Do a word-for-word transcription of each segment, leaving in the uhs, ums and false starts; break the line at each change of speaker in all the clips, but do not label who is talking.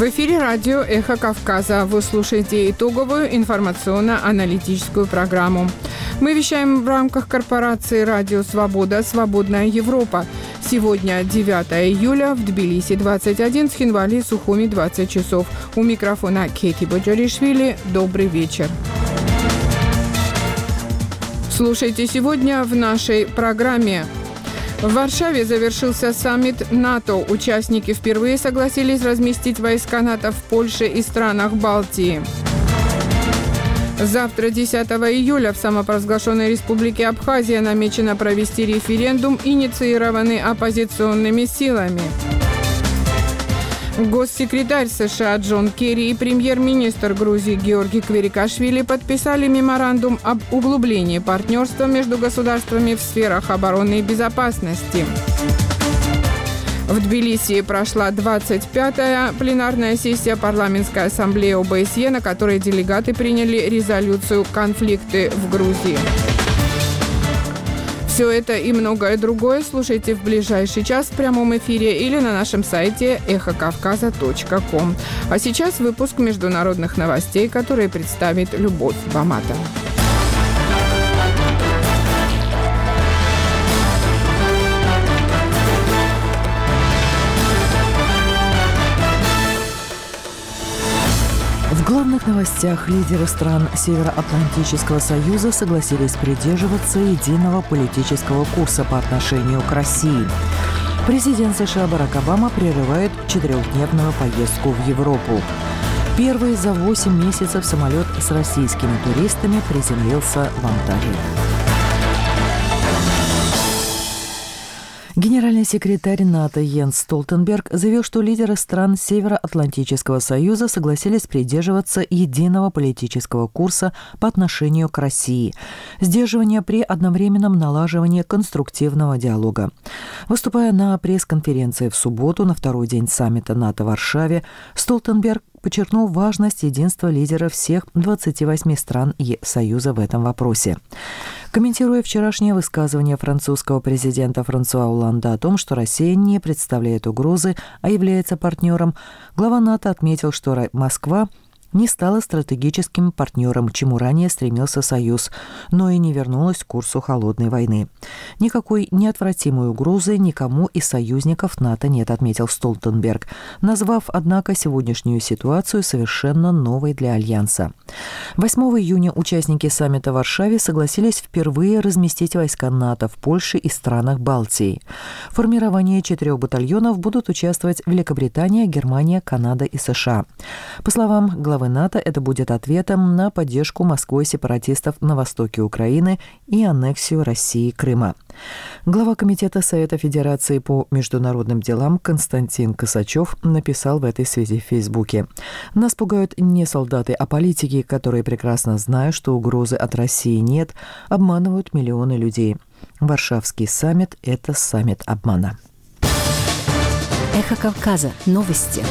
В эфире радио «Эхо Кавказа». Вы слушаете итоговую информационно-аналитическую программу. Мы вещаем в рамках корпорации «Радио Свобода. Свободная Европа». Сегодня девятое июля, в Тбилиси двадцать один, в Хинвали, Сухуми двадцать часов. У микрофона Кети Боджаришвили. Добрый вечер. Слушайте сегодня в нашей программе. В Варшаве завершился саммит НАТО. Участники впервые согласились разместить войска НАТО в Польше и странах Балтии. Завтра, десятого июля, в самопровозглашенной республике Абхазия намечено провести референдум, инициированный оппозиционными силами. Госсекретарь США Джон Керри и премьер-министр Грузии Георгий Кверикашвили подписали меморандум об углублении партнерства между государствами в сферах обороны и безопасности. В Тбилиси прошла двадцать пятая пленарная сессия парламентской ассамблеи О Бэ Эс Е, на которой делегаты приняли резолюцию «Конфликты в Грузии». Все это и многое другое слушайте в ближайший час в прямом эфире или на нашем сайте эхо кавказа точка ком. А сейчас выпуск международных новостей, которые представит Любовь Баматова.
В главных новостях лидеры стран Североатлантического союза согласились придерживаться единого политического курса по отношению к России. Президент США Барак Обама прерывает четырехдневную поездку в Европу. Первый за восемь месяцев самолет с российскими туристами приземлился в Анталии. Генеральный секретарь НАТО Йенс Столтенберг заявил, что лидеры стран Североатлантического союза согласились придерживаться единого политического курса по отношению к России, сдерживания при одновременном налаживании конструктивного диалога. Выступая на пресс-конференции в субботу на второй день саммита НАТО в Варшаве, Столтенберг подчеркнул важность единства лидеров всех двадцати восьми стран Союза в этом вопросе. Комментируя вчерашнее высказывание французского президента Франсуа Олланда о том, что Россия не представляет угрозы, а является партнером, глава НАТО отметил, что Москва не стала стратегическим партнером, к чему ранее стремился Союз, но и не вернулась к курсу холодной войны. Никакой неотвратимой угрозы никому из союзников НАТО нет, отметил Столтенберг, назвав, однако, сегодняшнюю ситуацию совершенно новой для Альянса. восьмого июня участники саммита в Варшаве согласились впервые разместить войска НАТО в Польше и странах Балтии. В формировании четырех батальонов будут участвовать Великобритания, Германия, Канада и США. По словам главы НАТО, это будет ответом на поддержку Москвой сепаратистов на востоке Украины и аннексию России Крыма. Глава Комитета Совета Федерации по международным делам Константин Косачев написал в этой связи в Фейсбуке: «Нас пугают не солдаты, а политики, которые прекрасно знают, что угрозы от России нет, обманывают миллионы людей. Варшавский саммит – это саммит обмана».
Эхо Кавказа. Новости.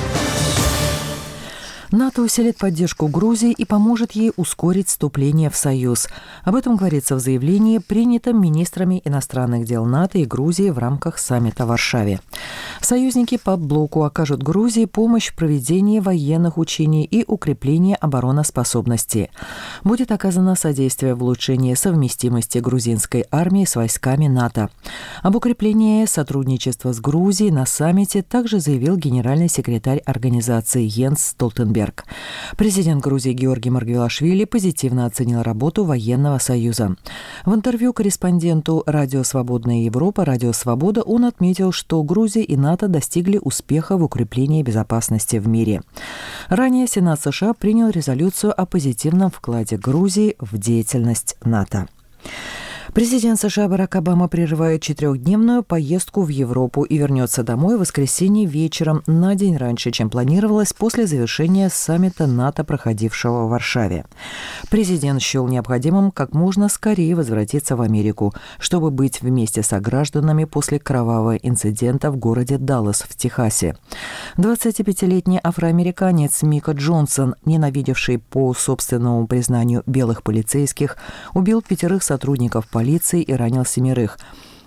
НАТО усилит поддержку Грузии и поможет ей ускорить вступление в Союз. Об этом говорится в заявлении, принятом министрами иностранных дел НАТО и Грузии в рамках саммита в Варшаве. Союзники по блоку окажут Грузии помощь в проведении военных учений и укреплении обороноспособности. Будет оказано содействие в улучшении совместимости грузинской армии с войсками НАТО. Об укреплении сотрудничества с Грузией на саммите также заявил генеральный секретарь организации Йенс Столтенберг. Президент Грузии Георгий Маргвелашвили позитивно оценил работу военного союза. В интервью корреспонденту «Радио Свободная Европа» «Радио Свобода» он отметил, что Грузия и НАТО достигли успеха в укреплении безопасности в мире. Ранее Сенат США принял резолюцию о позитивном вкладе Грузии в деятельность НАТО. Президент США Барак Обама прерывает четырехдневную поездку в Европу и вернется домой в воскресенье вечером, на день раньше, чем планировалось, после завершения саммита НАТО, проходившего в Варшаве. Президент счел необходимым как можно скорее возвратиться в Америку, чтобы быть вместе со гражданами после кровавого инцидента в городе Даллас в Техасе. двадцатипятилетний афроамериканец Мика Джонсон, ненавидевший по собственному признанию белых полицейских, убил пятерых сотрудников полиции и ранил семерых.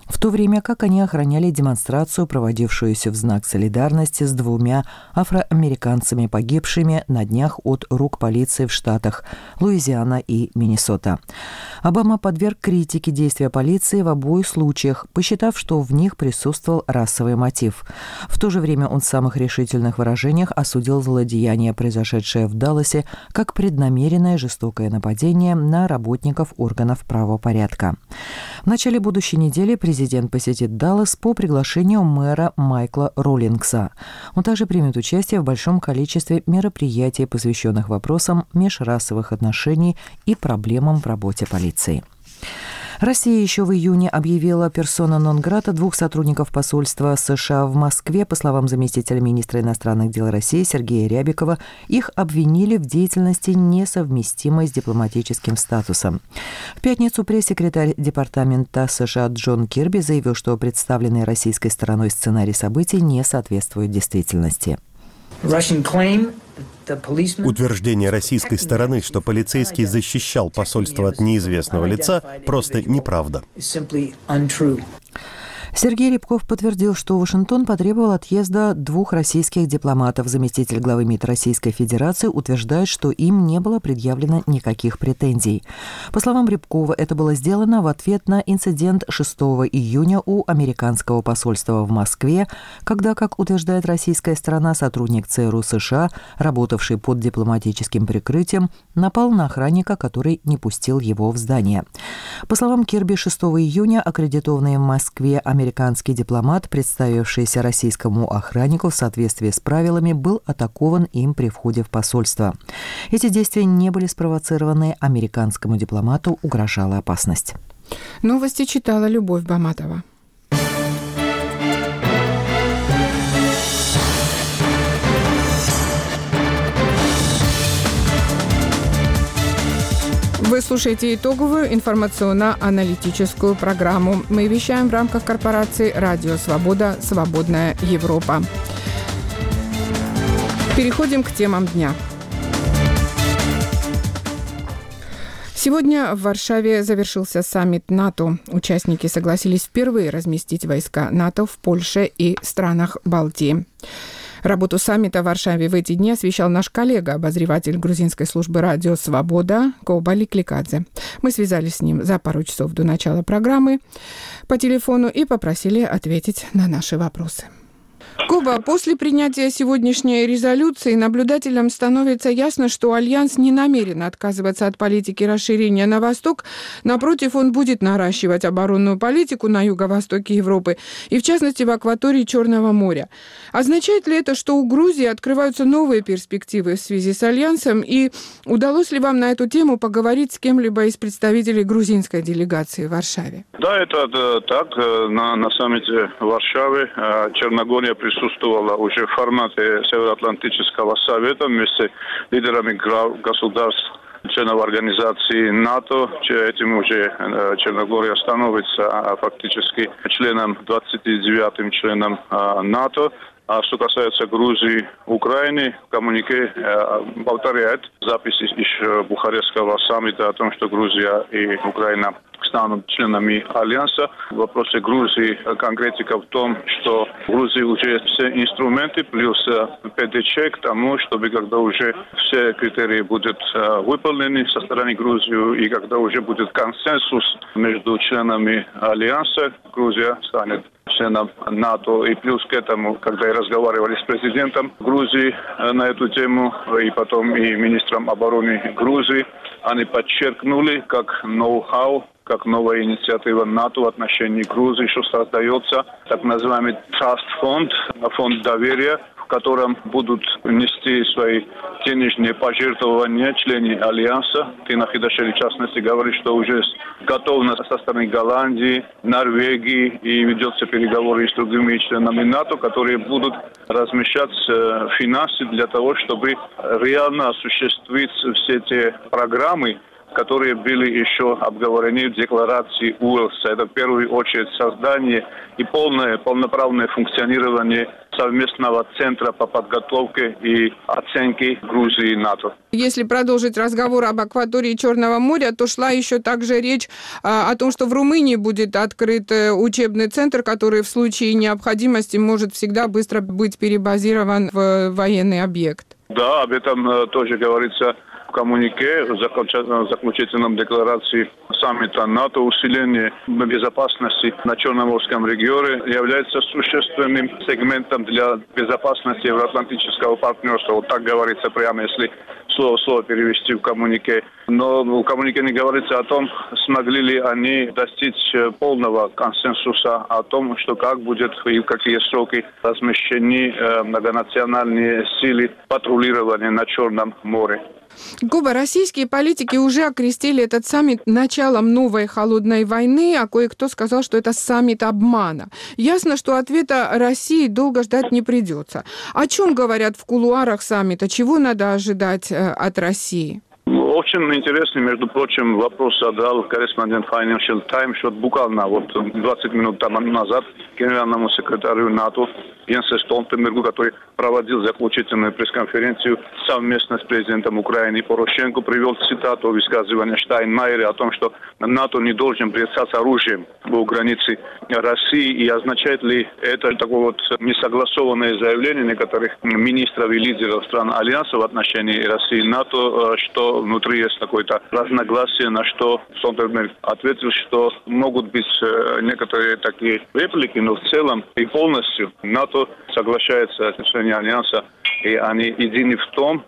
в то время как они охраняли демонстрацию, проводившуюся в знак солидарности с двумя афроамериканцами, погибшими на днях от рук полиции в штатах Луизиана и Миннесота. Обама подверг критике действия полиции в обоих случаях, посчитав, что в них присутствовал расовый мотив. В то же время он в самых решительных выражениях осудил злодеяние, произошедшее в Далласе, как преднамеренное жестокое нападение на работников органов правопорядка. В начале будущей недели президент посетит Даллас по приглашению мэра Майкла Роллингса. Он также примет участие в большом количестве мероприятий, посвященных вопросам межрасовых отношений и проблемам в работе полиции. Россия еще в июне объявила персона нон-грата двух сотрудников посольства США в Москве. По словам заместителя министра иностранных дел России Сергея Рябикова, их обвинили в деятельности, несовместимой с дипломатическим статусом. В пятницу пресс-секретарь Департамента США Джон Кирби заявил, что представленный российской стороной сценарий событий не соответствует действительности.
Утверждение российской стороны, что полицейский защищал посольство от неизвестного лица, просто неправда.
Сергей Рябков подтвердил, что Вашингтон потребовал отъезда двух российских дипломатов. Заместитель главы МИД Российской Федерации утверждает, что им не было предъявлено никаких претензий. По словам Рябкова, это было сделано в ответ на инцидент шестого июня у американского посольства в Москве, когда, как утверждает российская сторона, сотрудник ЦРУ США, работавший под дипломатическим прикрытием, напал на охранника, который не пустил его в здание. По словам Кирби, шестого июня аккредитованный в Москве американский Американский дипломат, представившийся российскому охраннику в соответствии с правилами, был атакован им при входе в посольство. Эти действия не были спровоцированы, американскому дипломату угрожала опасность.
Новости читала Любовь Баматова. Вы слушаете итоговую информационно-аналитическую программу. Мы вещаем в рамках корпорации «Радио Свобода. Свободная Европа». Переходим к темам дня. Сегодня в Варшаве завершился саммит НАТО. Участники согласились впервые разместить войска НАТО в Польше и странах Балтии. Работу саммита в Варшаве в эти дни освещал наш коллега, обозреватель грузинской службы «Радио Свобода» Кобали Кликадзе. Мы связались с ним за пару часов до начала программы по телефону и попросили ответить на наши вопросы. Коба, после принятия сегодняшней резолюции наблюдателям становится ясно, что Альянс не намерен отказываться от политики расширения на восток. Напротив, он будет наращивать оборонную политику на юго-востоке Европы и, в частности, в акватории Черного моря. Означает ли это, что у Грузии открываются новые перспективы в связи с Альянсом? И удалось ли вам на эту тему поговорить с кем-либо из представителей грузинской делегации в Варшаве?
Да, это так. На, на саммите Варшавы Черногория присутствовала уже в формате Североатлантического совета вместе с лидерами государств, членов организации НАТО. Этим уже Черногория становится фактически членом, двадцать девятым членом НАТО. А что касается Грузии, Украины, коммюнике э, повторяет записи из Бухарестского саммита о том, что Грузия и Украина станут членами Альянса. В вопросе Грузии конкретика в том, что в Грузии уже все инструменты плюс ПДЧ к тому, чтобы когда уже все критерии будут э, выполнены со стороны Грузии и когда уже будет консенсус между членами Альянса, Грузия станет членом НАТО. И плюс к этому, когда я разговаривали с президентом Грузии на эту тему, и потом и министром обороны Грузии, они подчеркнули, как ноу-хау, как новая инициатива НАТО в отношении Грузии, что создается так называемый Trust Fund, фонд доверия, в котором будут нести свои денежные пожертвования члены Альянса. Ты на Хидашеле, в частности, говоришь, что уже готовность со стороны Голландии, Норвегии, и ведется переговоры с другими членами НАТО, которые будут размещать финансы для того, чтобы реально осуществить все те программы, которые были еще обговорены в декларации Уэльса. Это в первую очередь создание и полное, полноправное функционирование совместного центра по подготовке и оценке Грузии и НАТО.
Если продолжить разговор об акватории Черного моря, то шла еще также речь а, о том, что в Румынии будет открыт учебный центр, который в случае необходимости может всегда быстро быть перебазирован в военный объект.
Да, об этом тоже говорится в коммюнике, в заключительном декларации саммита НАТО. Усиление безопасности на Черноморском регионе является существенным сегментом для безопасности Евроатлантического партнерства. Вот так говорится прямо, если слово в слово перевести в коммюнике. Но в коммюнике не говорится о том, смогли ли они достичь полного консенсуса о том, что как будет и в какие сроки размещены многонациональные силы патрулирования на Черном море.
Куба, российские политики уже окрестили этот саммит началом новой холодной войны, а кое-кто сказал, что это саммит обмана. Ясно, что ответа России долго ждать не придется. О чем говорят в кулуарах саммита? Чего надо ожидать от России?
Очень интересный, между прочим, вопрос задал корреспондент Financial Times, вот буквально вот двадцать минут тому назад генеральному секретарю НАТО Йенсу Столтенбергу, который проводил заключительную пресс-конференцию совместно с президентом Украины Порошенко, привел цитату высказывания Штайнмайера о том, что НАТО не должен бросаться оружием у границы России, и означает ли это такое вот несогласованное заявление некоторых министров и лидеров стран Альянса в отношении России и НАТО, что внутри есть какое-то разногласие, на что Столтенберг ответил, что могут быть некоторые такие реплики, но в целом и полностью НАТО соглашается с членами Альянса, и они едины в том,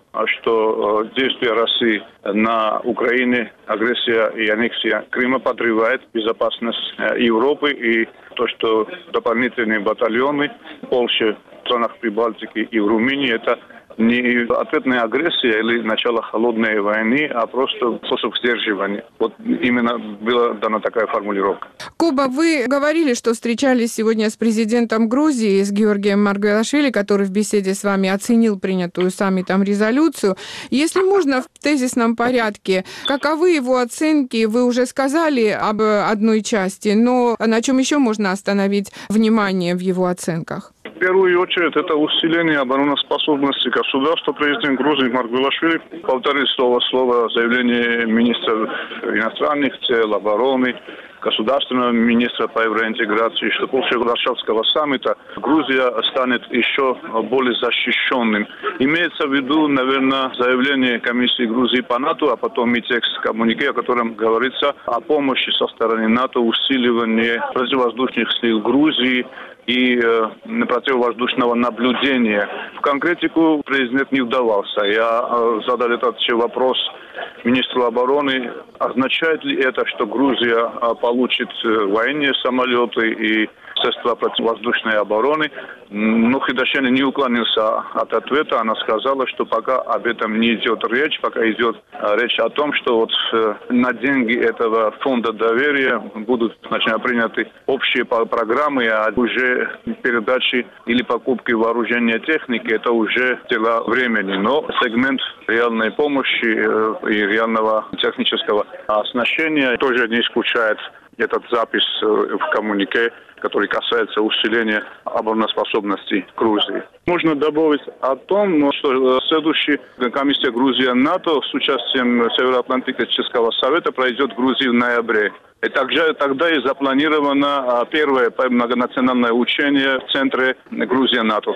что действия России на Украине, агрессия и аннексия Крыма подрывает безопасность Европы, и то, что дополнительные батальоны в Польше, в странах Прибалтики и в Румынии, это не ответная агрессия или начало холодной войны, а просто способ сдерживания. Вот именно была дана такая формулировка.
Куба, вы говорили, что встречались сегодня с президентом Грузии, с Георгием Маргвелашвили, который в беседе с вами оценил принятую саммитом резолюцию. Если можно, в тезисном порядке, каковы его оценки? Вы уже сказали об одной части, но на чем еще можно остановить внимание в его оценках?
В первую очередь, это усиление обороноспособности государства. Президент Грузии Маргвелашвили повторил слово в слово заявление министра иностранных дел, обороны, государственного министра по евроинтеграции, что после Варшавского саммита Грузия станет еще более защищенным. Имеется в виду, наверное, заявление комиссии Грузии по НАТО, а потом и текст коммюнике, о котором говорится о помощи со стороны НАТО, усиливании противовоздушных сил Грузии и э, противовоздушного наблюдения. В конкретику президент не вдавался. Я э, задал этот вопрос министру обороны. Означает ли это, что Грузия э, получит э, военные самолеты и средства противовоздушной обороны? Но Хидашян не уклонился от ответа. Она сказала, что пока об этом не идет речь, пока идет э, речь о том, что вот э, на деньги этого фонда доверия будут значит, приняты общие программы, а уже передачи или покупки вооружения техники, это уже дела времени. Но сегмент реальной помощи э, и реального технического оснащения тоже не исключает этот запись э, в коммюнике, который касается усиления обороноспособности Грузии. Можно добавить о том, что следующая комиссия Грузия-НАТО с участием Североатлантического совета пройдет в Грузии в ноябре. И также тогда и запланировано первое многонациональное учение в центре Грузия-НАТО.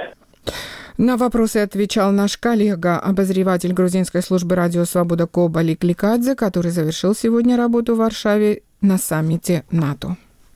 На вопросы отвечал наш коллега, обозреватель грузинской службы «Радио Свобода» Коба Ликликадзе, который завершил сегодня работу в Варшаве на саммите НАТО.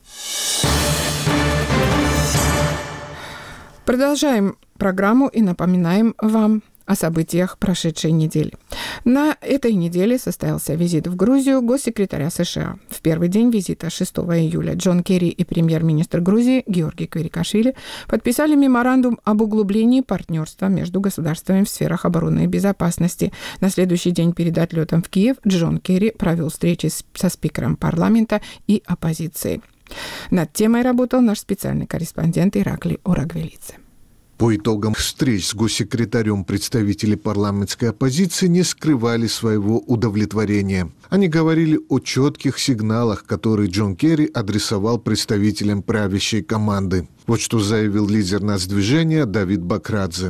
Продолжаем программу и напоминаем вам о событиях прошедшей недели. На этой неделе состоялся визит в Грузию госсекретаря США. В первый день визита, шестого июля, Джон Керри и премьер-министр Грузии Георгий Квирикашвили подписали меморандум об углублении партнерства между государствами в сферах обороны и безопасности. На следующий день перед отлетом в Киев Джон Керри провел встречи со спикером парламента и оппозицией. Над темой работал наш специальный корреспондент Ираклий Орагвелидзе.
По итогам встреч с госсекретарем представители парламентской оппозиции не скрывали своего удовлетворения. Они говорили о четких сигналах, которые Джон Керри адресовал представителям правящей команды. Вот что заявил лидер нацдвижения Давид Бакрадзе.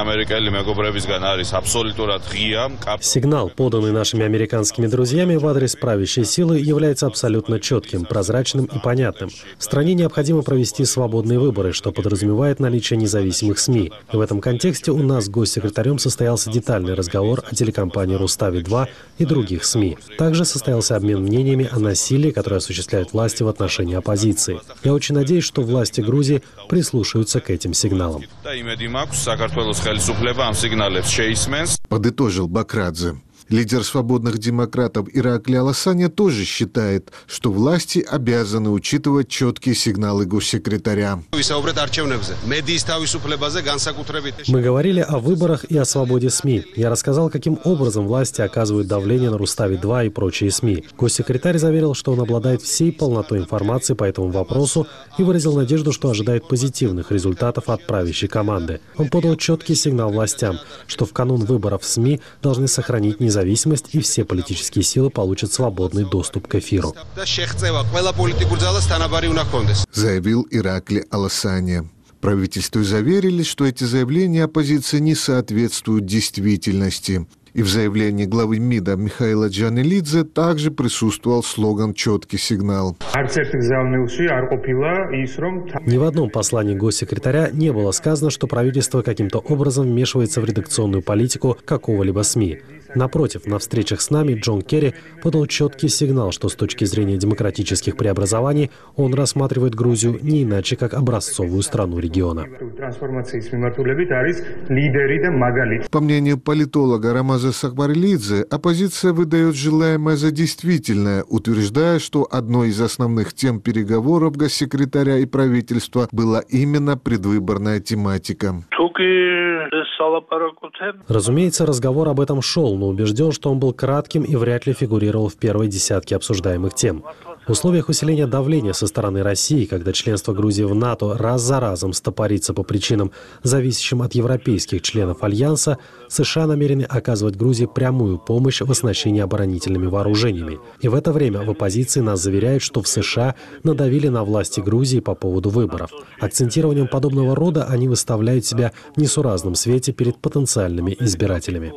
Сигнал, поданный нашими американскими друзьями в адрес правящей силы, является абсолютно четким, прозрачным и понятным. В стране необходимо провести свободные выборы, что подразумевает наличие независимых СМИ. В этом контексте у нас с госсекретарем состоялся детальный разговор о телекомпании «Рустави-два» и других СМИ. Также состоялся обмен мнениями о насилии, которое осуществляют власти в отношении оппозиции. Я очень надеюсь, что власти Грузии прислушаются к этим сигналам.
Подытожил Бакрадзе. Лидер свободных демократов Иракли Аласаня тоже считает, что власти обязаны учитывать четкие сигналы госсекретаря.
Мы говорили о выборах и о свободе СМИ. Я рассказал, каким образом власти оказывают давление на Рустави-два и прочие СМИ. Госсекретарь заверил, что он обладает всей полнотой информации по этому вопросу и выразил надежду, что ожидает позитивных результатов от правящей команды. Он подал четкий сигнал властям, что в канун выборов СМИ должны сохранить независимость и все политические силы получат свободный доступ к эфиру.
Заявил Иракли Аласаня. Правительству заверили, что эти заявления оппозиции не соответствуют действительности. И в заявлении главы МИДа Михаила Джанелидзе также присутствовал слоган «Четкий сигнал».
Ни в одном послании госсекретаря не было сказано, что правительство каким-то образом вмешивается в редакционную политику какого-либо СМИ. Напротив, на встречах с нами Джон Керри подал четкий сигнал, что с точки зрения демократических преобразований он рассматривает Грузию не иначе, как образцовую страну региона.
По мнению политолога Рамаза Сахбарелидзе, оппозиция выдает желаемое за действительное, утверждая, что одной из основных тем переговоров госсекретаря и правительства была именно предвыборная тематика.
Разумеется, разговор об этом шел, но убежден, что он был кратким и вряд ли фигурировал в первой десятке обсуждаемых тем. В условиях усиления давления со стороны России, когда членство Грузии в НАТО раз за разом стопорится по причинам, зависящим от европейских членов Альянса, США намерены оказывать Грузии прямую помощь в оснащении оборонительными вооружениями. И в это время в оппозиции нас заверяют, что в США надавили на власти Грузии по поводу выборов. Акцентированием подобного рода они выставляют себя в несуразном свете перед потенциальными избирателями.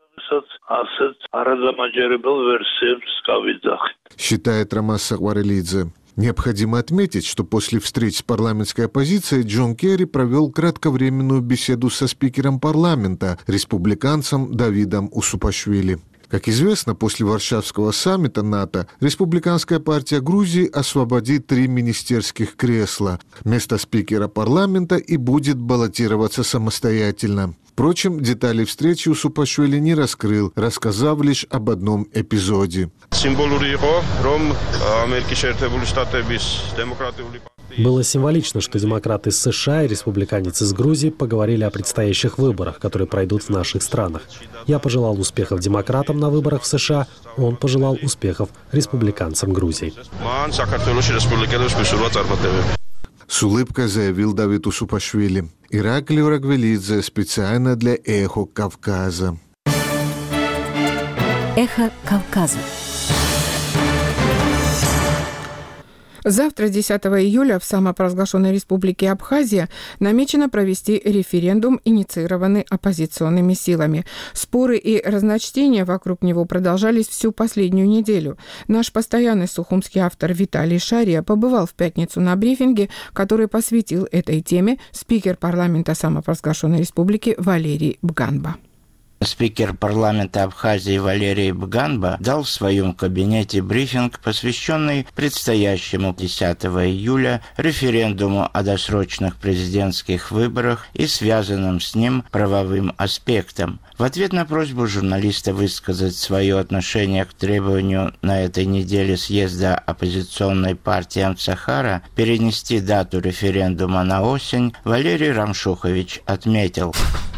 Считает Рамаз Сахбарелидзе. Необходимо отметить, что после встреч с парламентской оппозицией Джон Керри провел кратковременную беседу со спикером парламента, республиканцем Давидом Усупашвили. Как известно, после Варшавского саммита НАТО Республиканская партия Грузии освободит три министерских кресла. Место спикера парламента и будет баллотироваться самостоятельно. Впрочем, детали встречи Усупашвили не раскрыл, рассказав лишь об одном эпизоде.
Было символично, что демократы из США и республиканец из Грузии поговорили о предстоящих выборах, которые пройдут в наших странах. Я пожелал успехов демократам на выборах в США, он пожелал успехов республиканцам Грузии.
С улыбкой заявил Давид Усупашвили. Иракли Урагвелидзе специально для «Эхо Кавказа».
Эхо Кавказа.
Завтра, десятого июля, в самопровозглашенной республике Абхазия намечено провести референдум, инициированный оппозиционными силами. Споры и разночтения вокруг него продолжались всю последнюю неделю. Наш постоянный сухумский автор Виталий Шария побывал в пятницу на брифинге, который посвятил этой теме спикер парламента самопровозглашенной республики Валерий Бганба.
Спикер парламента Абхазии Валерий Бганба дал в своем кабинете брифинг, посвященный предстоящему десятого июля референдуму о досрочных президентских выборах и связанным с ним правовым аспектам. В ответ на просьбу журналиста высказать свое отношение к требованию на этой неделе съезда оппозиционной партии Амцахара перенести дату референдума на осень, Валерий Рамшухович отметил: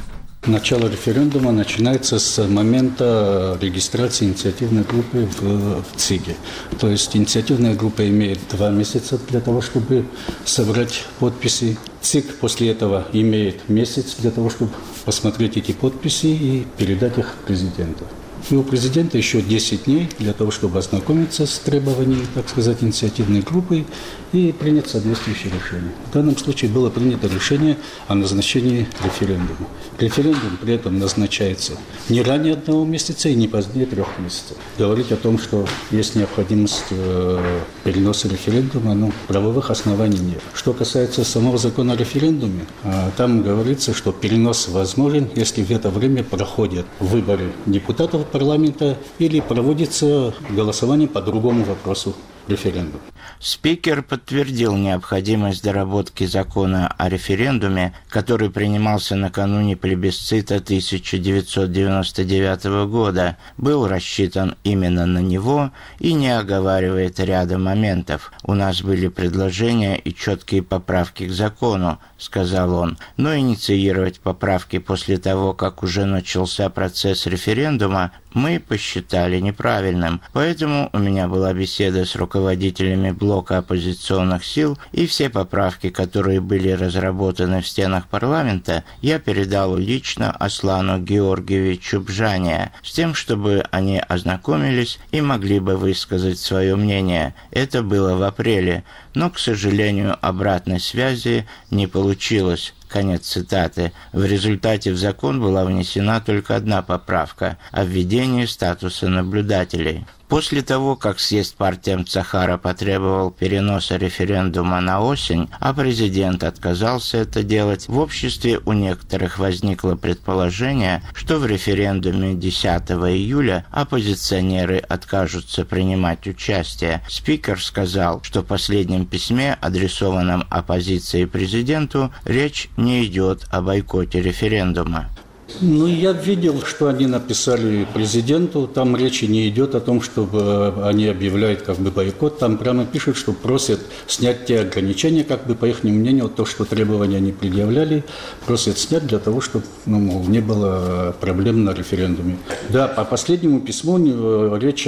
Начало референдума начинается с момента регистрации инициативной группы в, в ЦИГе. То есть инициативная группа имеет два месяца для того, чтобы собрать подписи. ЦИГ после этого имеет месяц для того, чтобы посмотреть эти подписи и передать их президенту. И у президента еще десять дней для того, чтобы ознакомиться с требованиями, так сказать, инициативной группы и принять соответствующее решение. В данном случае было принято решение о назначении референдума. Референдум при этом назначается не ранее одного месяца и не позднее трех месяцев. Говорить о том, что есть необходимость э, переноса референдума, ну, правовых оснований нет. Что касается самого закона о референдуме, э, там говорится, что перенос возможен, если в это время проходят выборы депутатов парламента или проводится голосование по другому вопросу референдума.
Спикер подтвердил необходимость доработки закона о референдуме, который принимался накануне плебисцита тысяча девятьсот девяносто девятого года, был рассчитан именно на него и не оговаривает ряда моментов. «У нас были предложения и четкие поправки к закону», — сказал он, «но инициировать поправки после того, как уже начался процесс референдума, мы посчитали неправильным. Поэтому у меня была беседа с руководителями блока оппозиционных сил, и все поправки, которые были разработаны в стенах парламента, я передал лично Аслану Георгиевичу Бжания, с тем, чтобы они ознакомились и могли бы высказать свое мнение. Это было в апреле, но, к сожалению, обратной связи не получилось». Конец цитаты. В результате в закон была внесена только одна поправка о введении статуса наблюдателей. После того, как съезд партии Амцахара потребовал переноса референдума на осень, а президент отказался это делать, в обществе у некоторых возникло предположение, что в референдуме десятого июля оппозиционеры откажутся принимать участие. Спикер сказал, что в последнем письме, адресованном оппозиции президенту, речь не идет о бойкоте референдума.
Ну, я видел, что они написали президенту. Там речи не идет о том, чтобы они объявляют как бы бойкот. Там прямо пишут, что просят снять те ограничения, как бы по их мнению, то, что требования они предъявляли, просят снять для того, чтобы ну, не было проблем на референдуме. Да, по последнему письму речи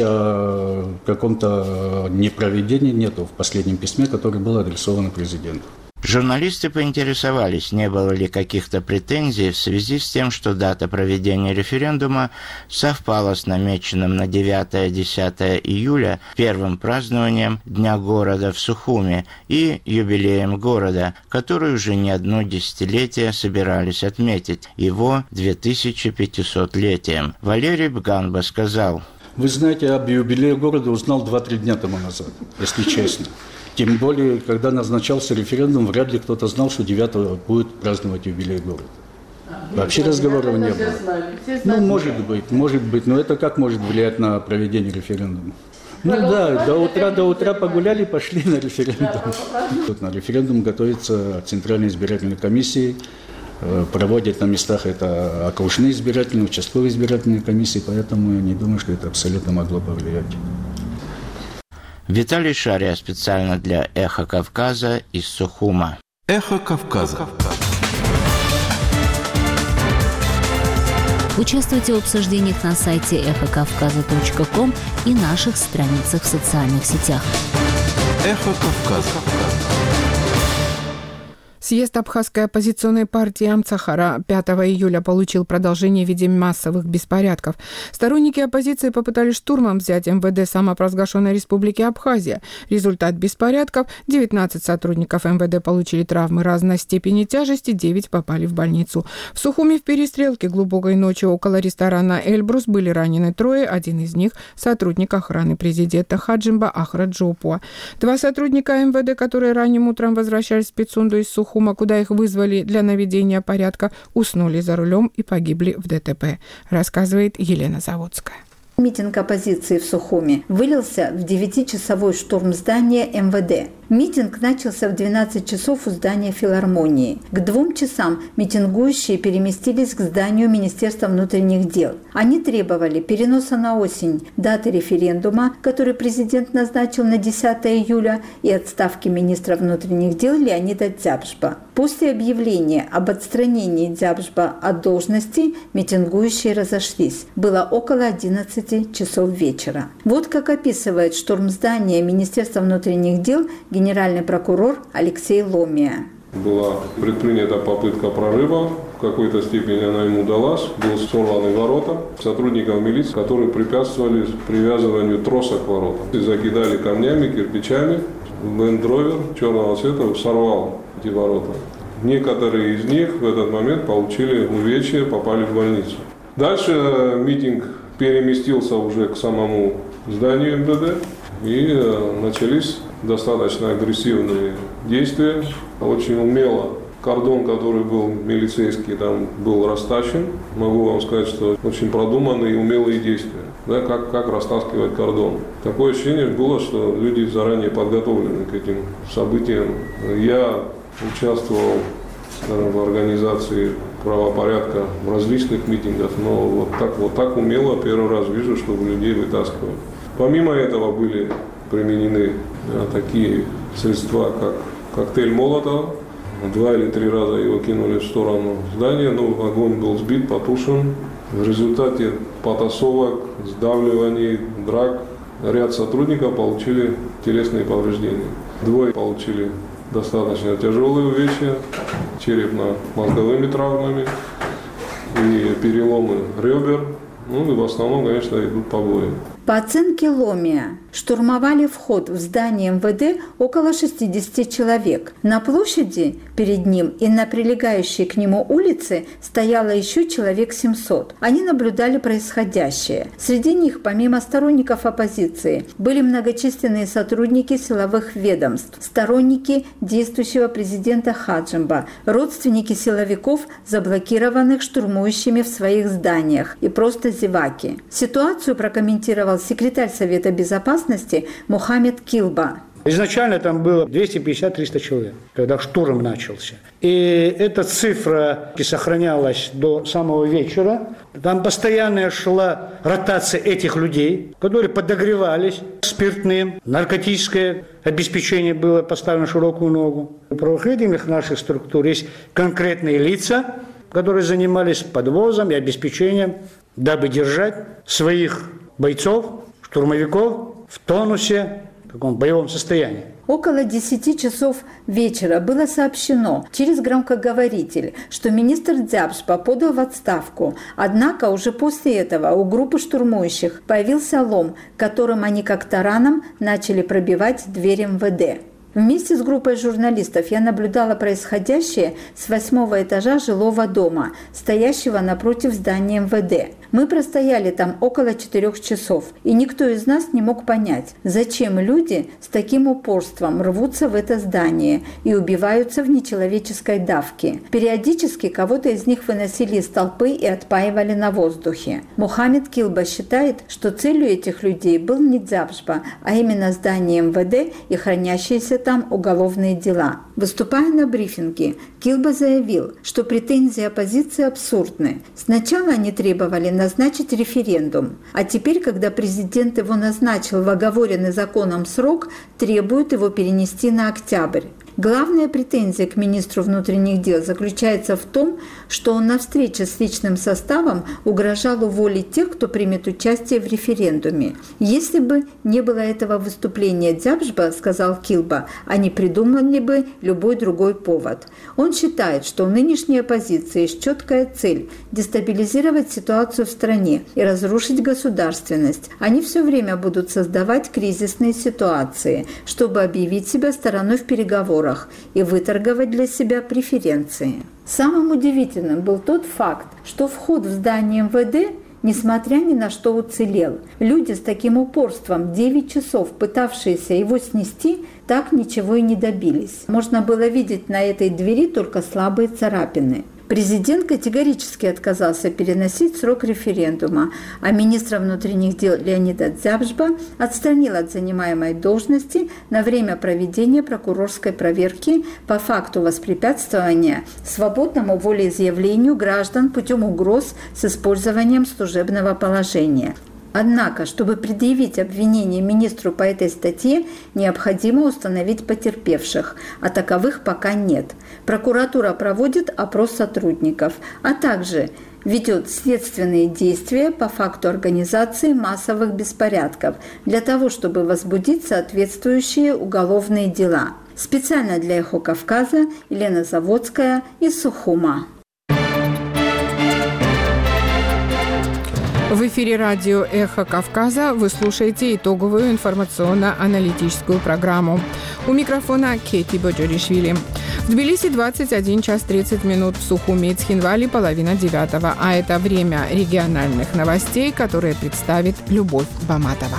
о каком-то непроведении нету в последнем письме, которое было адресовано президенту.
Журналисты поинтересовались, не было ли каких-то претензий в связи с тем, что дата проведения референдума совпала с намеченным на девятое-десятое июля первым празднованием Дня города в Сухуми и юбилеем города, который уже не одно десятилетие собирались отметить, его две тысячи пятисотлетием. Валерий Бганба сказал:
«Вы знаете, об юбилее города узнал два-три дня тому назад, если честно. Тем более, когда назначался референдум, вряд ли кто-то знал, что девятого будет праздновать юбилей города. Вообще разговоров не было. Ну, может быть, может быть, но это как может влиять на проведение референдума? Ну да, до утра, до утра погуляли, пошли на референдум. Тут на референдум готовится Центральная избирательная комиссия, проводят на местах это окружные избирательные, участковые избирательные комиссии, поэтому я не думаю, что это абсолютно могло повлиять».
Виталий Шария специально для «Эхо Кавказа» из Сухума.
«Эхо Кавказа».
Участвуйте в обсуждениях на сайте эхо кавказа точка ком и наших страницах в социальных сетях.
«Эхо Кавказа».
Съезд Абхазской оппозиционной партии Амцахара пятого июля получил продолжение в виде массовых беспорядков. Сторонники оппозиции попытались штурмом взять эм вэ дэ самопровозглашенной республики Абхазия. Результат беспорядков: девятнадцать сотрудников эм вэ дэ получили травмы разной степени тяжести, девять попали в больницу. В Сухуми в перестрелке глубокой ночью около ресторана «Эльбрус» были ранены трое, один из них – сотрудник охраны президента Хаджимба Ахраджопуа. Два сотрудника эм вэ дэ, которые ранним утром возвращались в Пицунду из Сухуми, куда их вызвали для наведения порядка, уснули за рулем и погибли в дэ тэ пэ, рассказывает Елена Заводская.
Митинг оппозиции в Сухуми вылился в девятичасовой штурм здания эм вэ дэ. Митинг начался в двенадцать часов у здания филармонии. К двум часам митингующие переместились к зданию Министерства внутренних дел. Они требовали переноса на осень даты референдума, который президент назначил на десятое июля, и отставки министра внутренних дел Леонида Дзябжба. После объявления об отстранении Дзябжба от должности митингующие разошлись. Было около одиннадцати часов вечера. Вот как описывает штурм здания Министерства внутренних дел генеральный прокурор Алексей Ломия.
Была предпринята попытка прорыва, в какой-то степени она ему удалась, были сорваны ворота сотрудников милиции, которые препятствовали привязыванию троса к воротам. И закидали камнями, кирпичами. Лендровер черного цвета сорвал эти ворота. Некоторые из них в этот момент получили увечья, попали в больницу. Дальше митинг переместился уже к самому зданию эм вэ дэ и начались достаточно агрессивные действия. Очень умело кордон, который был милицейский, там был растащен. Могу вам сказать, что очень продуманные и умелые действия. Да, как, как растаскивать кордон. Такое ощущение было, что люди заранее подготовлены к этим событиям. Я участвовал, скажем, в организации правопорядка в различных митингах, но вот так, вот так умело первый раз вижу, чтобы людей вытаскивали. Помимо этого были применены да, такие средства, как коктейль Молотова. Два или три раза его кинули в сторону здания, но огонь был сбит, потушен. В результате потасовок, сдавливаний, драк ряд сотрудников получили телесные повреждения. Двое получили достаточно тяжелые увечья, черепно-мозговыми травмами и переломы ребер. Ну и в основном, конечно, идут побои.
По оценке Ломия, штурмовали вход в здание эм вэ дэ около шестидесяти человек. На площади перед ним и на прилегающей к нему улице стояло еще человек семьсот. Они наблюдали происходящее. Среди них, помимо сторонников оппозиции, были многочисленные сотрудники силовых ведомств, сторонники действующего президента Хаджимба, родственники силовиков, заблокированных штурмующими в своих зданиях, и просто зеваки. Ситуацию прокомментировал секретарь Совета Безопасности Мухаммед Килба.
Изначально там было двести пятьдесят - триста человек, когда штурм начался. И эта цифра сохранялась до самого вечера. Там постоянно шла ротация этих людей, которые подогревались спиртным. Наркотическое обеспечение было поставлено на широкую ногу. У правоохранительных наших структур есть конкретные лица, которые занимались подвозом и обеспечением, дабы держать своих бойцов, штурмовиков в тонусе, в таком боевом состоянии.
Около десяти часов вечера было сообщено через громкоговоритель, что министр Дзябжба подал в отставку. Однако уже после этого у группы штурмующих появился лом, которым они как тараном начали пробивать дверь эм вэ дэ. Вместе с группой журналистов я наблюдала происходящее с восьмого этажа жилого дома, стоящего напротив здания эм вэ дэ. Мы простояли там около четырех часов, и никто из нас не мог понять, зачем люди с таким упорством рвутся в это здание и убиваются в нечеловеческой давке. Периодически кого-то из них выносили из толпы и отпаивали на воздухе. Мухаммед Килба считает, что целью этих людей был не Дзябжба, а именно здание эм вэ дэ и хранящиеся там уголовные дела. Выступая на брифинге, Килба заявил, что претензии оппозиции абсурдны. Сначала они требовали назначить референдум, а теперь, когда президент его назначил в оговоренный законом срок, требуют его перенести на октябрь. Главная претензия к министру внутренних дел заключается в том, что он на встрече с личным составом угрожал уволить тех, кто примет участие в референдуме. Если бы не было этого выступления Дзябжба, сказал Килба, они придумали бы любой другой повод. Он считает, что у нынешней оппозиции есть четкая цель – дестабилизировать ситуацию в стране и разрушить государственность. Они все время будут создавать кризисные ситуации, чтобы объявить себя стороной в переговорах и выторговать для себя преференции. Самым удивительным был тот факт, что вход в здание эм вэ дэ, несмотря ни на что, уцелел. Люди с таким упорством, девять часов пытавшиеся его снести, так ничего и не добились. Можно было видеть на этой двери только слабые царапины. Президент категорически отказался переносить срок референдума, а министра внутренних дел Леонида Дзябжба отстранил от занимаемой должности на время проведения прокурорской проверки по факту воспрепятствования свободному волеизъявлению граждан путем угроз с использованием служебного положения. Однако, чтобы предъявить обвинение министру по этой статье, необходимо установить потерпевших, а таковых пока нет. Прокуратура проводит опрос сотрудников, а также ведет следственные действия по факту организации массовых беспорядков для того, чтобы возбудить соответствующие уголовные дела. Специально для «Эхо Кавказа» Елена Заводская из Сухума.
В эфире радио «Эхо Кавказа» вы слушаете итоговую информационно-аналитическую программу. У микрофона Кети Боджоришвили. В Тбилиси двадцать один час тридцать минут, в Сухуми и Цхинвале половина девятого. А это время региональных новостей, которые представит Любовь Баматова.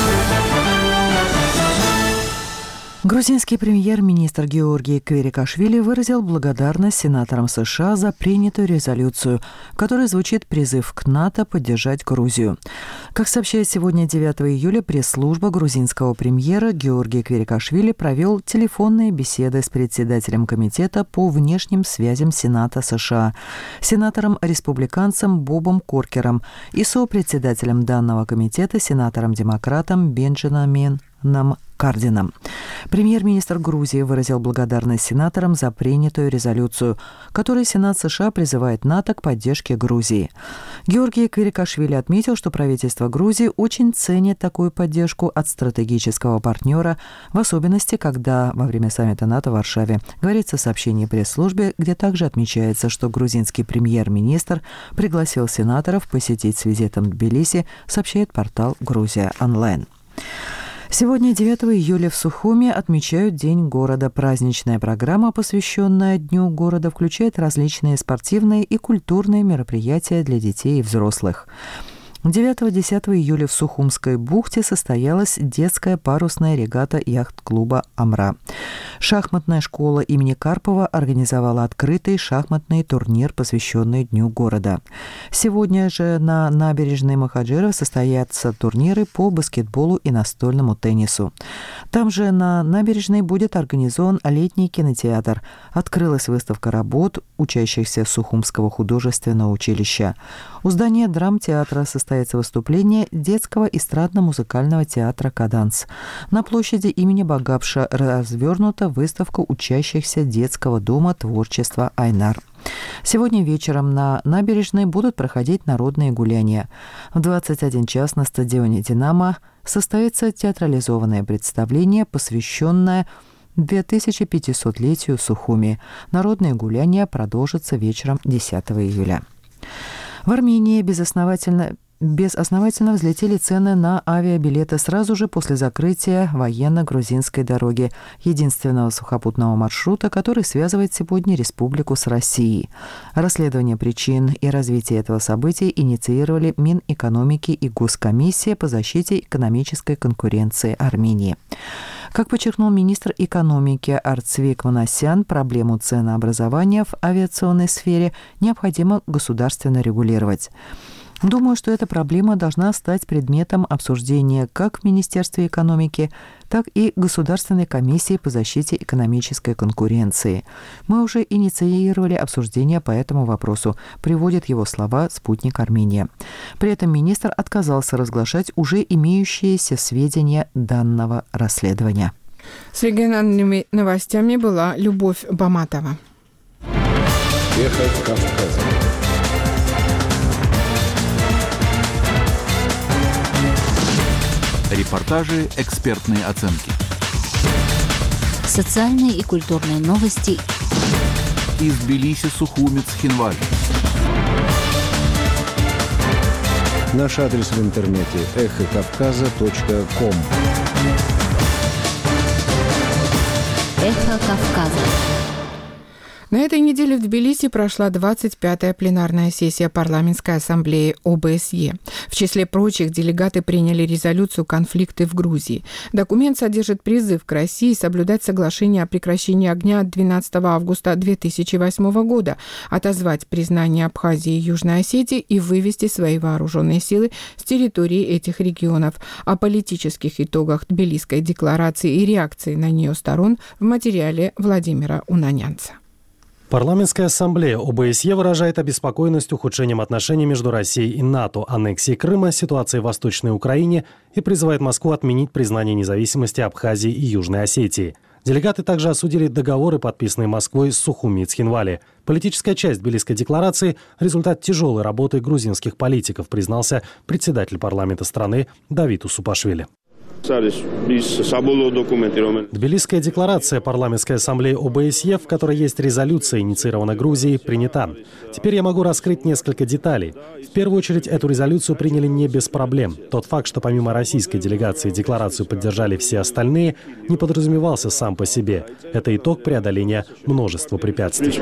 Грузинский премьер-министр Георгий Кверикашвили выразил благодарность сенаторам США за принятую резолюцию, в которой звучит призыв к НАТО поддержать Грузию. Как сообщает сегодня девятого июля пресс-служба грузинского премьера, Георгий Кверикашвили провел телефонные беседы с председателем комитета по внешним связям Сената США, сенатором-республиканцем Бобом Коркером и сопредседателем данного комитета, сенатором-демократом Бенджамином Кардином. Премьер-министр Грузии выразил благодарность сенаторам за принятую резолюцию, которой Сенат США призывает НАТО к поддержке Грузии. Георгий Кверикашвили отметил, что правительство Грузии очень ценит такую поддержку от стратегического партнера, в особенности, когда во время саммита НАТО в Варшаве, говорится в сообщении пресс-службе, где также отмечается, что грузинский премьер-министр пригласил сенаторов посетить с визитом Тбилиси, сообщает портал «Грузия онлайн». Сегодня, девятого июля, в Сухуме отмечают День города. Праздничная программа, посвященная Дню города, включает различные спортивные и культурные мероприятия для детей и взрослых. девятого-десятого июля в Сухумской бухте состоялась детская парусная регата яхт-клуба «Амра». Шахматная школа имени Карпова организовала открытый шахматный турнир, посвященный Дню города. Сегодня же на набережной Махаджиров состоятся турниры по баскетболу и настольному теннису. Там же на набережной будет организован летний кинотеатр. Открылась выставка работ учащихся Сухумского художественного училища. У здания драмтеатра состоится выступление детского эстрадно-музыкального театра «Каданс». На площади имени Багапша развернута выставка учащихся детского дома творчества «Айнар». Сегодня вечером на набережной будут проходить народные гуляния. В двадцать один час на стадионе «Динамо» состоится театрализованное представление, посвященное две тысячи пятисотлетию Сухуми. Народные гуляния продолжатся вечером десятого июля. В Армении безосновательно, безосновательно взлетели цены на авиабилеты сразу же после закрытия военно-грузинской дороги, единственного сухопутного маршрута, который связывает сегодня республику с Россией. Расследование причин и развитие этого события инициировали Минэкономики и Госкомиссия по защите экономической конкуренции Армении. Как подчеркнул министр экономики Арцвик Манасян, проблему ценообразования в авиационной сфере необходимо государственно регулировать. Думаю, что эта проблема должна стать предметом обсуждения как в Министерстве экономики, так и Государственной комиссии по защите экономической конкуренции. Мы уже инициировали обсуждение по этому вопросу, приводит его слова «Спутник Армения». При этом министр отказался разглашать уже имеющиеся сведения данного расследования.
С региональными новостями была Любовь Баматова.
Эхо Кавказа. Репортажи, экспертные оценки.
Социальные и культурные новости.
Из Тбилиси, Сухуми, Цхинвали.
Наш адрес в интернете эхо кавказа точка ком.
Эхо Кавказа.
На этой неделе в Тбилиси прошла двадцать пятая пленарная сессия парламентской ассамблеи о бэ эс е. В числе прочих делегаты приняли резолюцию «Конфликты в Грузии». Документ содержит призыв к России соблюдать соглашение о прекращении огня от двенадцатого августа две тысячи восьмого года, отозвать признание Абхазии и Южной Осетии и вывести свои вооруженные силы с территории этих регионов. О политических итогах Тбилисской декларации и реакции на нее сторон в материале Владимира Унанянца.
Парламентская ассамблея о бэ эс е выражает обеспокоенность ухудшением отношений между Россией и НАТО, аннексией Крыма, ситуацией в Восточной Украине и призывает Москву отменить признание независимости Абхазии и Южной Осетии. Делегаты также осудили договоры, подписанные Москвой с Сухуми и Цхинвали. Политическая часть Тбилисской декларации – результат тяжелой работы грузинских политиков, признался председатель парламента страны Давид Усупашвили. Тбилисская декларация парламентской ассамблеи о бэ эс е, в которой есть резолюция, инициированная Грузией, принята. Теперь я могу раскрыть несколько деталей. В первую очередь, эту резолюцию приняли не без проблем. Тот факт, что помимо российской делегации декларацию поддержали все остальные, не подразумевался сам по себе. Это итог преодоления множества препятствий.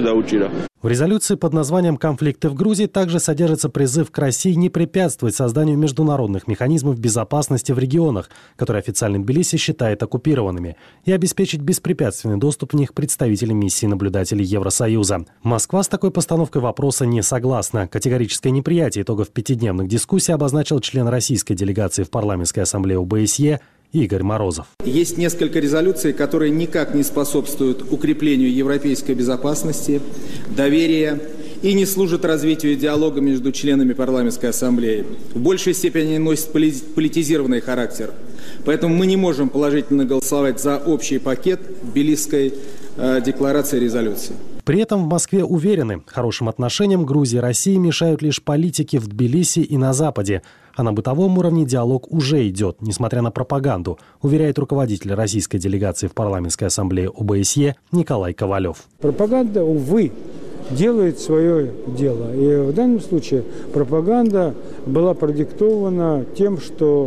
В резолюции под названием «Конфликты в Грузии» также содержится призыв к России не препятствовать созданию международных механизмов безопасности в регионах, которые официально Тбилиси считает оккупированными, и обеспечить беспрепятственный доступ в них представителей миссии наблюдателей Евросоюза. Москва с такой постановкой вопроса не согласна. Категорическое неприятие итогов пятидневных дискуссий обозначил член российской делегации в парламентской ассамблее о бэ эс е Игорь Морозов.
Есть несколько резолюций, которые никак не способствуют укреплению европейской безопасности, доверия и не служат развитию диалога между членами парламентской ассамблеи. В большей степени они носят политизированный характер. Поэтому мы не можем положительно голосовать за общий пакет Тбилисской э, декларации и резолюции.
При этом в Москве уверены, хорошим отношениям Грузии и России мешают лишь политики в Тбилиси и на Западе. А на бытовом уровне диалог уже идет, несмотря на пропаганду, уверяет руководитель российской делегации в парламентской ассамблее о бэ эс е Николай Ковалев.
Пропаганда, увы, делает свое дело. И в данном случае пропаганда была продиктована тем, что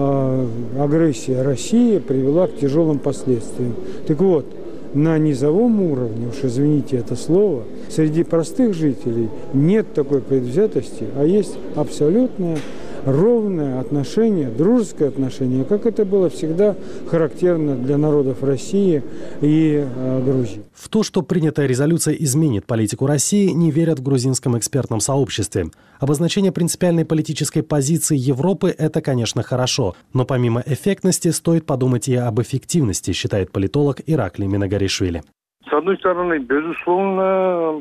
э, агрессия России привела к тяжелым последствиям. Так вот, на низовом уровне, уж извините это слово, среди простых жителей нет такой предвзятости, а есть абсолютное ровное отношение, дружеское отношение, как это было всегда характерно для народов России и э, Грузии.
В то, что принятая резолюция изменит политику России, не верят в грузинском экспертном сообществе. Обозначение принципиальной политической позиции Европы – это, конечно, хорошо, но помимо эффектности стоит подумать и об эффективности, считает политолог Ираклий Минагаришвили.
С одной стороны, безусловно,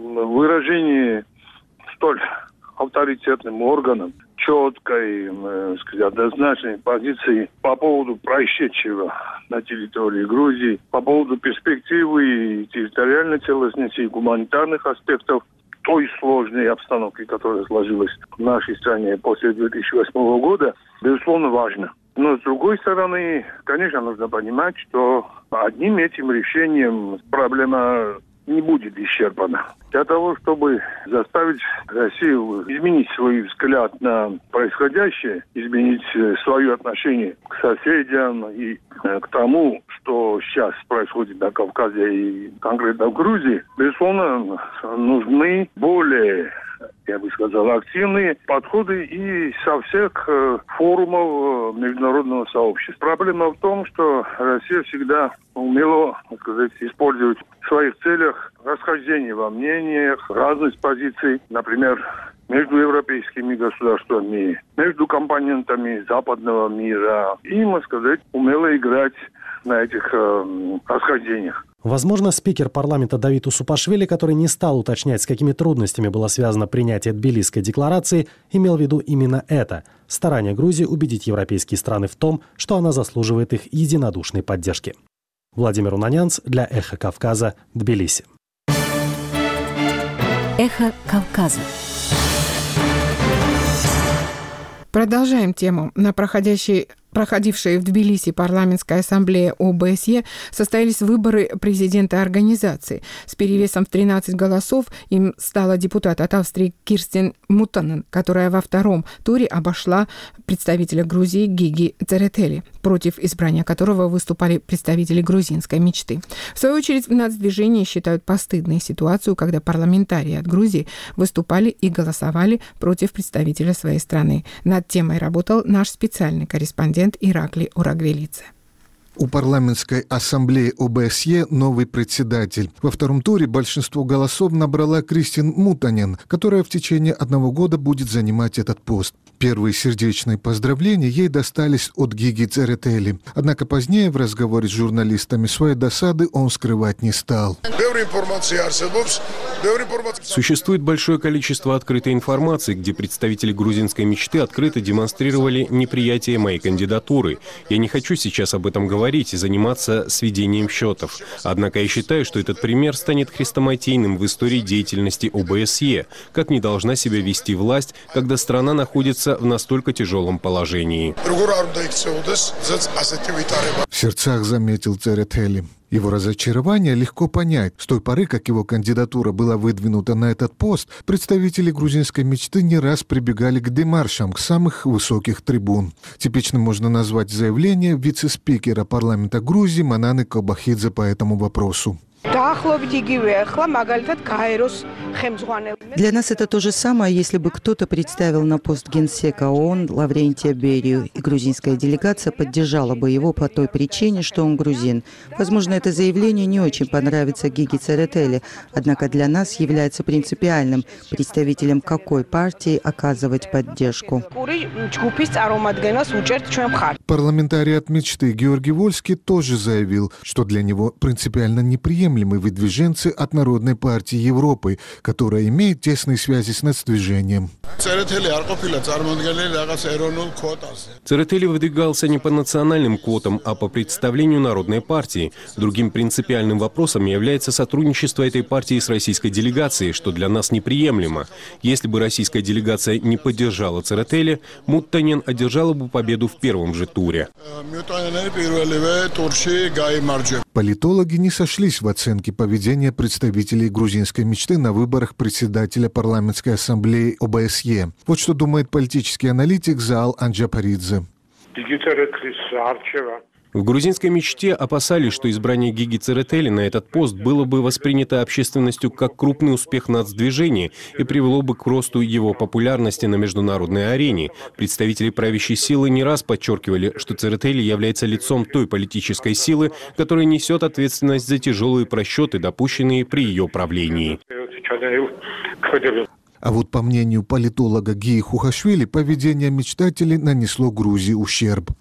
выражение столь авторитетным органам четкой, э, сказать, однозначной позиции по поводу происшедшего на территории Грузии, по поводу перспективы территориальной целостности и гуманитарных аспектов той сложной обстановки, которая сложилась в нашей стране после две тысячи восьмого года, безусловно, важно. Но, с другой стороны, конечно, нужно понимать, что одним этим решением проблема не будет исчерпана. Для того, чтобы заставить Россию изменить свой взгляд на происходящее, изменить свое отношение к соседям и к тому, что сейчас происходит на Кавказе и конкретно в Грузии, безусловно, нужны более, я бы сказал, активные подходы и со всех форумов международного сообщества. Проблема в том, что Россия всегда умела, так сказать, использовать в своих целях расхождение во мнениях, разность позиций, например, между европейскими государствами, между компонентами западного мира. И, можно сказать, умела играть на этих э, расхождениях.
Возможно, спикер парламента Давид Усупашвили, который не стал уточнять, с какими трудностями было связано принятие Тбилисской декларации, имел в виду именно это – старание Грузии убедить европейские страны в том, что она заслуживает их единодушной поддержки. Владимир Унанянц для «Эхо Кавказа», Тбилиси.
«Эхо Кавказа».
Продолжаем тему. На проходящей проходившей в Тбилиси парламентской ассамблее О Бэ Эс Е, состоялись выборы президента организации. С перевесом в тринадцать голосов им стала депутат от Австрии Кирстен Муттонен, которая во втором туре обошла представителя Грузии Гиги Церетели, против избрания которого выступали представители грузинской мечты. В свою очередь, в нацдвижении считают постыдной ситуацию, когда парламентарии от Грузии выступали и голосовали против представителя своей страны. Над темой работал наш специальный корреспондент Иракли Урагвелидзе.
У парламентской ассамблеи О Бэ Эс Е новый председатель. Во втором туре большинство голосов набрала Кристен Муттонен, которая в течение одного года будет занимать этот пост. Первые сердечные поздравления ей достались от Гиги Церетели. Однако позднее в разговоре с журналистами своей досады он скрывать не стал.
Существует большое количество открытой информации, где представители грузинской мечты открыто демонстрировали неприятие моей кандидатуры. Я не хочу сейчас об этом говорить и заниматься сведением счетов. Однако я считаю, что этот пример станет хрестоматийным в истории деятельности О Бэ Эс Е, как не должна себя вести власть, когда страна находится в настолько тяжелом положении.
В сердцах заметил Церетели. Его разочарование легко понять. С той поры, как его кандидатура была выдвинута на этот пост, представители грузинской мечты не раз прибегали к демаршам, к самых высоких трибун. Типичным можно назвать заявление вице-спикера парламента Грузии Мананы Кобахидзе по этому вопросу.
Для нас это то же самое, если бы кто-то представил на пост генсека ООН Лаврентия Берию, и грузинская делегация поддержала бы его по той причине, что он грузин. Возможно, это заявление не очень понравится Гиги Церетели, однако для нас является принципиальным, представителям какой партии оказывать поддержку.
Парламентарий от мечты Георгий Вольский тоже заявил, что для него принципиально неприемлемо выдвиженцы от Народной партии Европы, которая имеет тесные связи с нацдвижением.
Церетели выдвигался не по национальным квотам, а по представлению Народной партии. Другим принципиальным вопросом является сотрудничество этой партии с российской делегацией, что для нас неприемлемо. Если бы российская делегация не поддержала Церетели, Муттонен одержала бы победу в первом же туре.
Политологи не сошлись в оценке поведения представителей грузинской мечты на выборах председателя парламентской ассамблеи О Бэ Эс Е. Вот что думает политический аналитик Заал Анджапаридзе.
В грузинской мечте опасались, что избрание Гиги Церетели на этот пост было бы воспринято общественностью как крупный успех нацдвижения и привело бы к росту его популярности на международной арене. Представители правящей силы не раз подчеркивали, что Церетели является лицом той политической силы, которая несет ответственность за тяжелые просчеты, допущенные при ее правлении.
А вот по мнению политолога Гии Хухашвили, поведение мечтателей нанесло Грузии ущерб.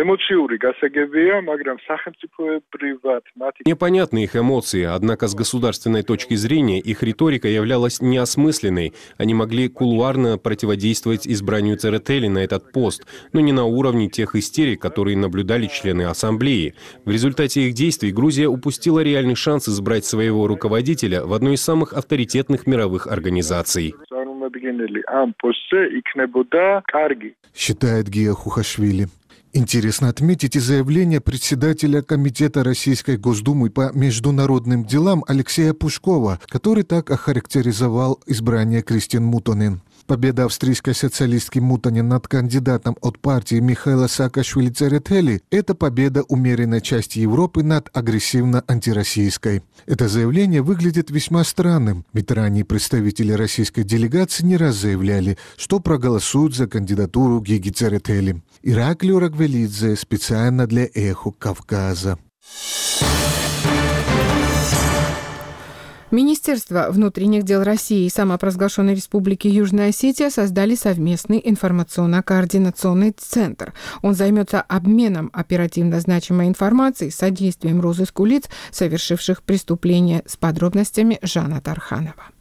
Непонятны их эмоции, однако с государственной точки зрения их риторика являлась неосмысленной. Они могли кулуарно противодействовать избранию Церетели на этот пост, но не на уровне тех истерик, которые наблюдали члены Ассамблеи. В результате их действий Грузия упустила реальный шанс избрать своего руководителя в одной из самых авторитетных мировых организаций.
Считает Гия Хухашвили. Интересно отметить и заявление председателя Комитета Российской Госдумы по международным делам Алексея Пушкова, который так охарактеризовал избрание Кристен Муттонен. Победа австрийской социалистки Муттонен над кандидатом от партии Михаила Саакашвили Церетели – это победа умеренной части Европы над агрессивно-антироссийской. Это заявление выглядит весьма странным, ведь ранее представители российской делегации не раз заявляли, что проголосуют за кандидатуру Гиги Церетели. Иракли Урагвелидзе специально для «Эхо Кавказа».
Министерство внутренних дел России и самопровозглашенной Республики Южная Осетия создали совместный информационно-координационный центр. Он займется обменом оперативно значимой информацией, содействием розыску лиц, совершивших преступления, с подробностями Жана Тарханова.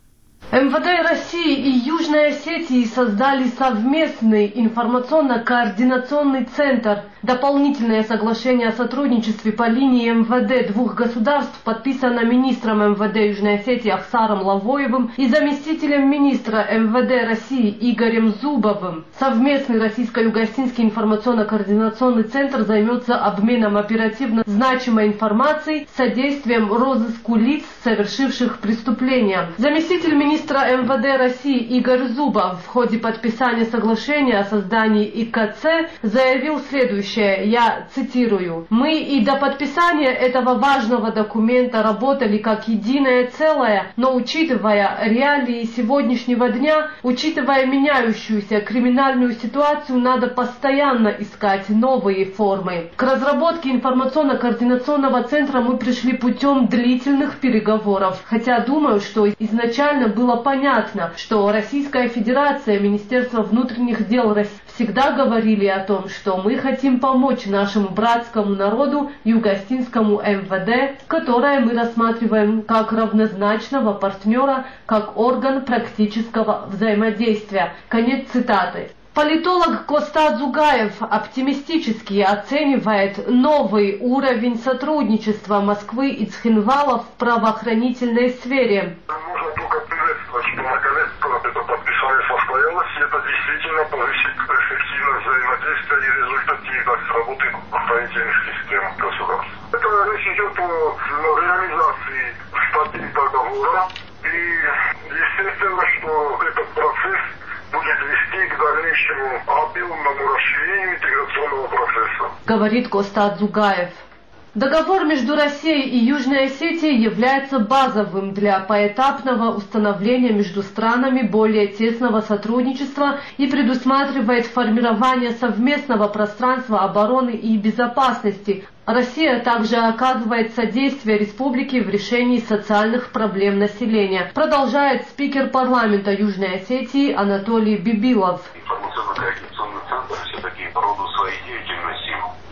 эм вэ дэ России и Южной Осетии создали совместный информационно-координационный центр. Дополнительное соглашение о сотрудничестве по линии эм вэ дэ двух государств подписано министром эм вэ дэ Южной Осетии Ахсаром Лавоевым и заместителем министра эм вэ дэ России Игорем Зубовым. Совместный российско-югостинский информационно-координационный центр займется обменом оперативно значимой информацией, содействием розыску лиц, совершивших преступления. Заместитель министра Министра эм вэ дэ России Игорь Зубов в ходе подписания соглашения о создании и ка цэ заявил следующее, я цитирую: «Мы и до подписания этого важного документа работали как единое целое, но учитывая реалии сегодняшнего дня, учитывая меняющуюся криминальную ситуацию, надо постоянно искать новые формы. К разработке информационно-координационного центра мы пришли путем длительных переговоров, хотя думаю, что изначально было понятно, что Российская Федерация, Министерство внутренних дел России всегда говорили о том, что мы хотим помочь нашему братскому народу, югостинскому эм вэ дэ, которое мы рассматриваем как равнозначного партнера, как орган практического взаимодействия». Конец цитаты. Политолог Костад Зугаев оптимистически оценивает новый уровень сотрудничества Москвы и Цхинвала в правоохранительной сфере.
Можно только приветствовать, что наконец-то это подписание состоялось, и это действительно повысит эффективность взаимодействия и результативность работы охранительных систем государств. Это речь идет о реализации статьи договора, и естественно, что этот процесс будет вести к дальнейшему объемному расширению интеграционного процесса, говорит
Костад Зугаев. Договор между Россией и Южной Осетией является базовым для поэтапного установления между странами более тесного сотрудничества и предусматривает формирование совместного пространства обороны и безопасности. Россия также оказывает содействие республике в решении социальных проблем населения, продолжает спикер парламента Южной Осетии Анатолий Бибилов.
Информационно-координационный центр все-таки по роду своей деятельности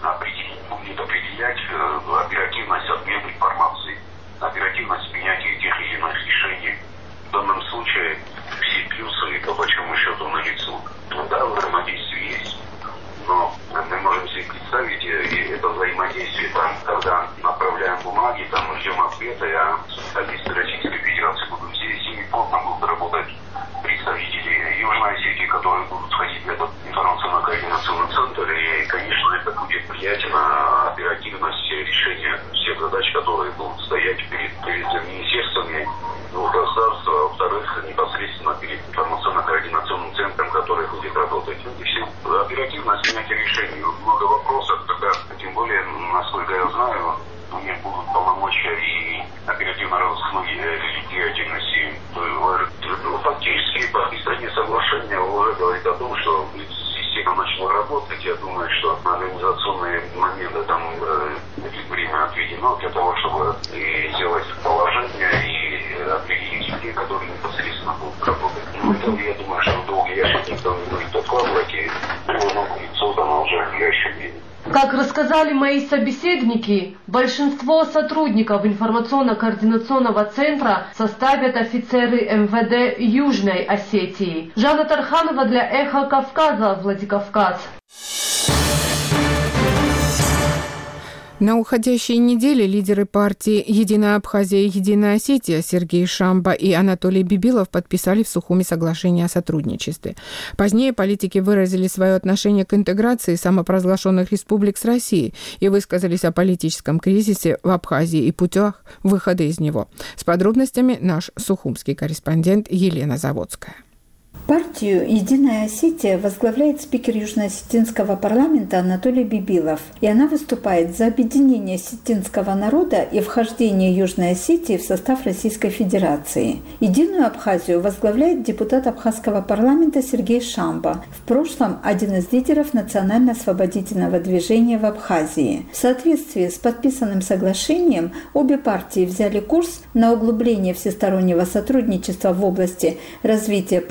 будет определять оперативность обмена информацией, оперативность принятия тех или иных решений. В данном случае все плюсы по большому счету налицо. Да, взаимодействие есть, но мы можем себе представить и это взаимодействие там, когда направляем бумаги, там ждем ответа, а специалисты Российской Федерации будут здесь, и плотно будут работать представители Южной Осетии, которые будут входить в этот информационно-координационный центр, и, конечно, это будет влиять на оперативность решения всех задач, которые будут стоять перед, перед министерствами двух государств, а во-вторых, непосредственно перед информационно-координационным центром, который будет работать. И все оперативность принятия решений. Много вопросов, тогда, тем более, насколько я знаю, у них будут полномочия и оперативно-розыскной деятельности. Фактически, подписание соглашения уже говорит о том, что система начала работать. Я думаю, что организационные моменты там будет время отведено для того, чтобы и сделать положение и определить людей, которые непосредственно будут работать. Ну, это, я думаю, что долго ящик никто не будет откладывать, и оно будет создано уже в ближайшее время.
Как рассказали мои собеседники, большинство сотрудников информационно-координационного центра составят офицеры эм вэ дэ Южной Осетии. Жанна Тарханова для «Эхо Кавказа», Владикавказ.
На уходящей неделе лидеры партии «Единая Абхазия» и «Единая Осетия» Сергей Шамба и Анатолий Бибилов подписали в Сухуми соглашение о сотрудничестве. Позднее политики выразили свое отношение к интеграции самопровозглашенных республик с Россией и высказались о политическом кризисе в Абхазии и путях выхода из него. С подробностями наш сухумский корреспондент Елена Заводская.
Партию «Единая Осетия» возглавляет спикер Южно-Осетинского парламента Анатолий Бибилов, и она выступает за объединение осетинского народа и вхождение Южной Осетии в состав Российской Федерации. «Единую Абхазию» возглавляет депутат Абхазского парламента Сергей Шамба, в прошлом один из лидеров национально-освободительного движения в Абхазии. В соответствии с подписанным соглашением обе партии взяли курс на углубление всестороннего сотрудничества в области развития парламента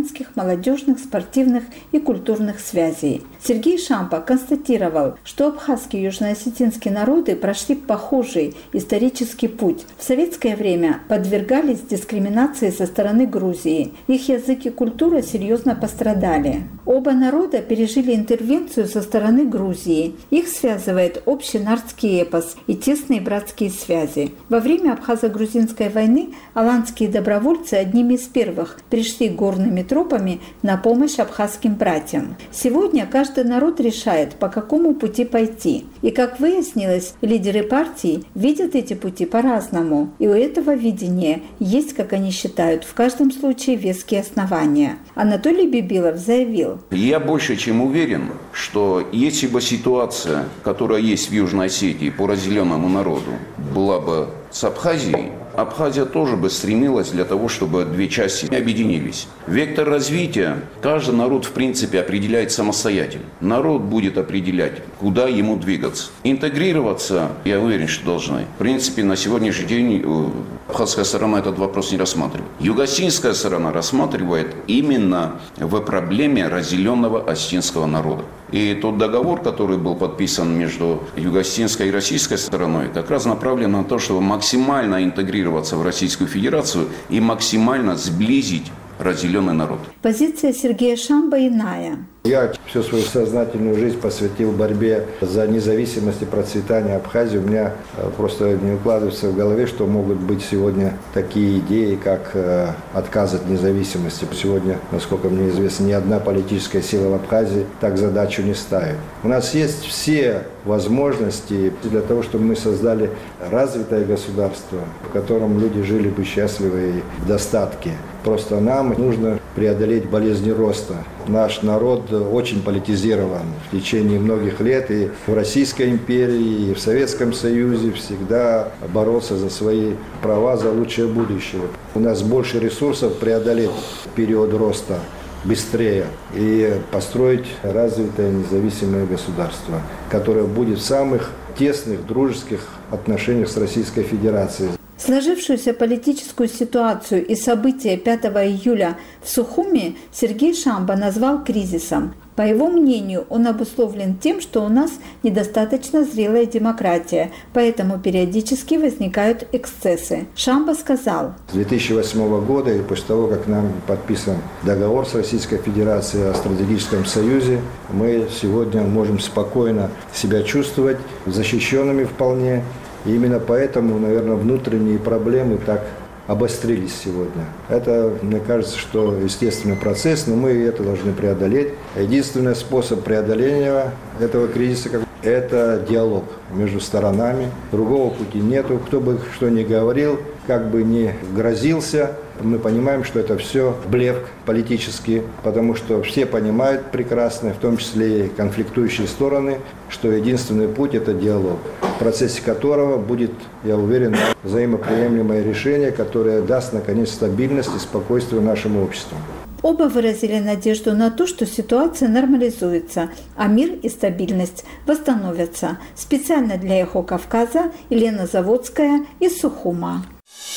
армянских молодежных, спортивных и культурных связей. Сергей Шамба констатировал, что абхазские и южноосетинские народы прошли похожий исторический путь. В советское время подвергались дискриминации со стороны Грузии. Их язык и культура серьезно пострадали. Оба народа пережили интервенцию со стороны Грузии. Их связывает общий нардский эпос и тесные братские связи. Во время абхазо-грузинской войны аланские добровольцы одними из первых пришли горными тропами на помощь абхазским братьям. Сегодня каждый народ решает, по какому пути пойти. И, как выяснилось, лидеры партии видят эти пути по-разному. И у этого видения есть, как они считают, в каждом случае веские основания. Анатолий Бибилов заявил:
«Я больше чем уверен, что если бы ситуация, которая есть в Южной Осетии по разделенному народу, была бы с Абхазией, Абхазия тоже бы стремилась для того, чтобы две части объединились. Вектор развития каждый народ в принципе определяет самостоятельно. Народ будет определять, куда ему двигаться. Интегрироваться, я уверен, что должны. В принципе, на сегодняшний день абхазская сторона этот вопрос не рассматривает. Юго-осетинская сторона рассматривает именно в проблеме разделенного осетинского народа. И тот договор, который был подписан между юго-осетинской и российской стороной, как раз направлен на то, чтобы максимально интегрироваться в Российскую Федерацию и максимально сблизить разделенный народ.
Позиция Сергея Шамба иная.
Я всю свою сознательную жизнь посвятил борьбе за независимость и процветание Абхазии. У меня просто не укладывается в голове, что могут быть сегодня такие идеи, как отказ от независимости. Сегодня, насколько мне известно, ни одна политическая сила в Абхазии так задачу не ставит. У нас есть все возможности для того, чтобы мы создали развитое государство, в котором люди жили бы счастливы и в достатке. Просто нам нужно преодолеть болезни роста. Наш народ очень политизирован в течение многих лет. И в Российской империи, и в Советском Союзе всегда боролся за свои права, за лучшее будущее. У нас больше ресурсов преодолеть период роста быстрее и построить развитое независимое государство, которое будет в самых тесных дружеских отношениях с Российской Федерацией.
Сложившуюся политическую ситуацию и события пятого июля в Сухуми Сергей Шамба назвал кризисом. По его мнению, он обусловлен тем, что у нас недостаточно зрелая демократия, поэтому периодически возникают эксцессы. Шамба сказал:
С две тысячи восьмого года и после того, как нам подписан договор с Российской Федерацией о стратегическом союзе, мы сегодня можем спокойно себя чувствовать защищенными вполне. И именно поэтому, наверное, внутренние проблемы так обострились сегодня. Это, мне кажется, что естественный процесс, но мы это должны преодолеть. Единственный способ преодоления этого кризиса – это диалог между сторонами. Другого пути нету. Кто бы что ни говорил, как бы ни грозился, мы понимаем, что это все блеф политический, потому что все понимают прекрасно, в том числе и конфликтующие стороны, что единственный путь – это диалог, в процессе которого будет, я уверен, взаимоприемлемое решение, которое даст, наконец, стабильность и спокойствие нашему обществу.
Оба выразили надежду на то, что ситуация нормализуется, а мир и стабильность восстановятся. Специально для «Эхо Кавказа» Елена Заводская из Сухума.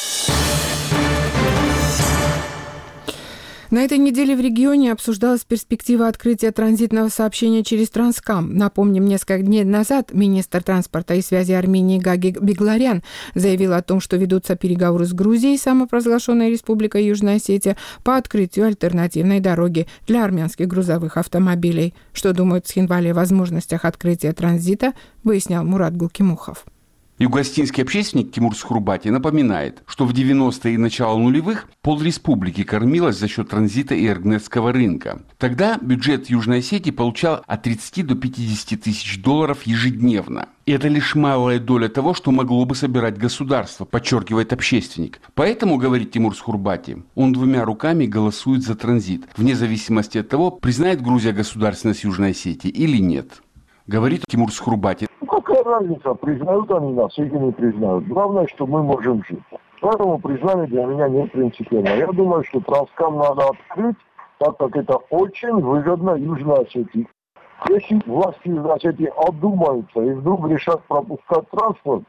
На этой неделе в регионе обсуждалась перспектива открытия транзитного сообщения через Транскам. Напомним, несколько дней назад министр транспорта и связи Армении Гаги Бегларян заявил о том, что ведутся переговоры с Грузией, самопровозглашенной республикой Южная Осетия, по открытию альтернативной дороги для армянских грузовых автомобилей. Что думают в Цхинвале о возможностях открытия транзита, выяснял Мурат Гулкимухов.
Юго-осетинский общественник Тимур Схурбати напоминает, что в девяностые и начало нулевых полреспублики кормилась за счет транзита и эргнетского рынка. Тогда бюджет Южной Осетии получал от тридцати до пятидесяти тысяч долларов ежедневно. И это лишь малая доля того, что могло бы собирать государство, подчеркивает общественник. Поэтому, говорит Тимур Схурбати, он двумя руками голосует за транзит, вне зависимости от того, признает Грузия государственность Южной Осетии или нет. Говорит Тимур Схурбати.
Ну, какая разница, признают они нас или не признают. Главное, что мы можем жить. Поэтому признание для меня не принципиально. Я думаю, что Транскам надо открыть, так как это очень выгодно Южной Осетии. Если власти Южной Осетии одумаются и вдруг решат пропускать транспорт,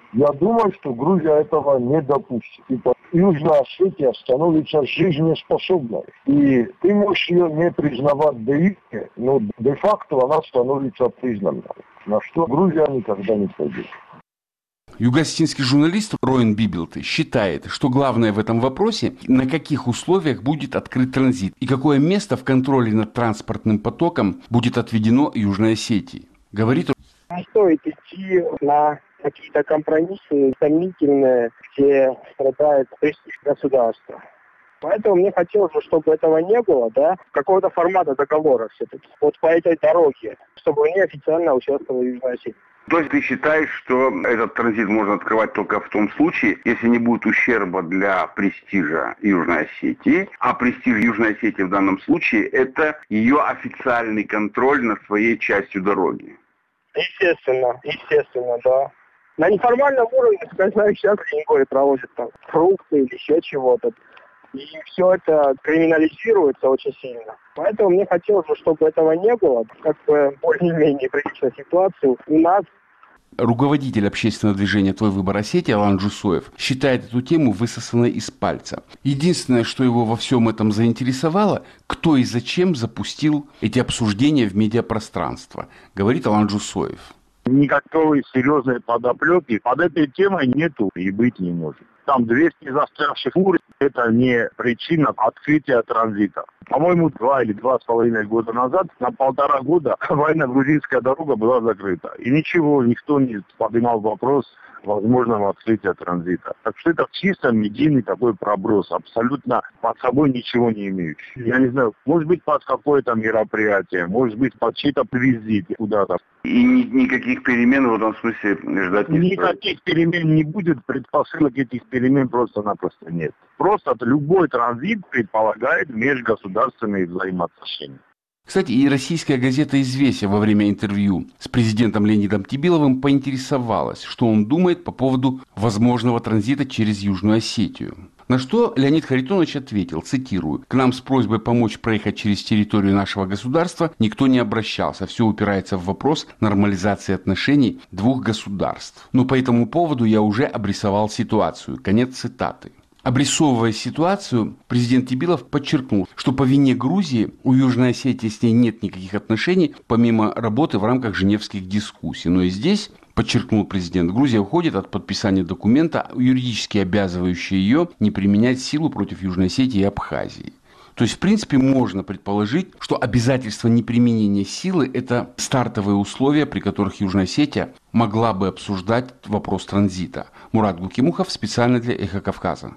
Я думаю, что Грузия этого не допустит. И Южная Осетия становится жизнеспособной. И ты можешь ее не признавать де-юре, но де-факто она становится признанной. На что Грузия никогда не пойдет.
Юго-осетинский журналист Роин Бибилты считает, что главное в этом вопросе, на каких условиях будет открыт транзит и какое место в контроле над транспортным потоком будет отведено Южной Осетии. Говорит он.
Не стоит идти на какие-то компромиссы сомнительные, где страдает престиж государства. Поэтому мне хотелось бы, чтобы этого не было, да, какого-то формата договора все-таки. Вот по этой дороге, чтобы они официально участвовали в Южной Осетии.
То есть ты считаешь, что этот транзит можно открывать только в том случае, если не будет ущерба для престижа Южной Осетии, а престиж Южной Осетии в данном случае – это ее официальный контроль над своей частью дороги?
Естественно, естественно, да. На неформальном уровне, я знаю, сейчас в Ленгоре проводят там фрукты или еще чего-то. И все это криминализируется очень сильно. Поэтому мне хотелось бы, чтобы этого не было, как бы более-менее приличной ситуации у нас.
Руководитель общественного движения «Твой выбор Осетия» Алан Джусоев считает эту тему высосанной из пальца. Единственное, что его во всем этом заинтересовало, кто и зачем запустил эти обсуждения в медиапространство, говорит Алан Джусоев.
Никакой серьезной подоплеки под этой темой нету и быть не может. Там двести застрявших фур – это не причина открытия транзита. По-моему, два или два с половиной года назад, на полтора года, военно-грузинская дорога была закрыта. И ничего, никто не поднимал вопрос возможного открытия транзита. Так что это чисто медийный такой проброс, абсолютно под собой ничего не имеющий. Я не знаю, может быть под какое-то мероприятие, может быть под чей-то визит куда-то.
И ни, никаких перемен в этом смысле ждать не стоит?
Никаких перемен не будет, предпосылок этих перемен просто-напросто нет. Просто любой транзит предполагает межгосударственные взаимоотношения.
Кстати, и российская газета «Известия» во время интервью с президентом Леонидом Тибиловым поинтересовалась, что он думает по поводу возможного транзита через Южную Осетию. На что Леонид Харитонович ответил, цитирую, «К нам с просьбой помочь проехать через территорию нашего государства никто не обращался. Все упирается в вопрос нормализации отношений двух государств. Но по этому поводу я уже обрисовал ситуацию». Конец цитаты. Обрисовывая ситуацию, президент Тибилов подчеркнул, что по вине Грузии у Южной Осетии с ней нет никаких отношений, помимо работы в рамках женевских дискуссий. Но и здесь, подчеркнул президент, Грузия уходит от подписания документа, юридически обязывающего ее не применять силу против Южной Осетии и Абхазии. То есть, в принципе, можно предположить, что обязательство неприменения силы – это стартовые условия, при которых Южная Осетия могла бы обсуждать вопрос транзита. Мурат Гукимухов специально для «Эхо Кавказа».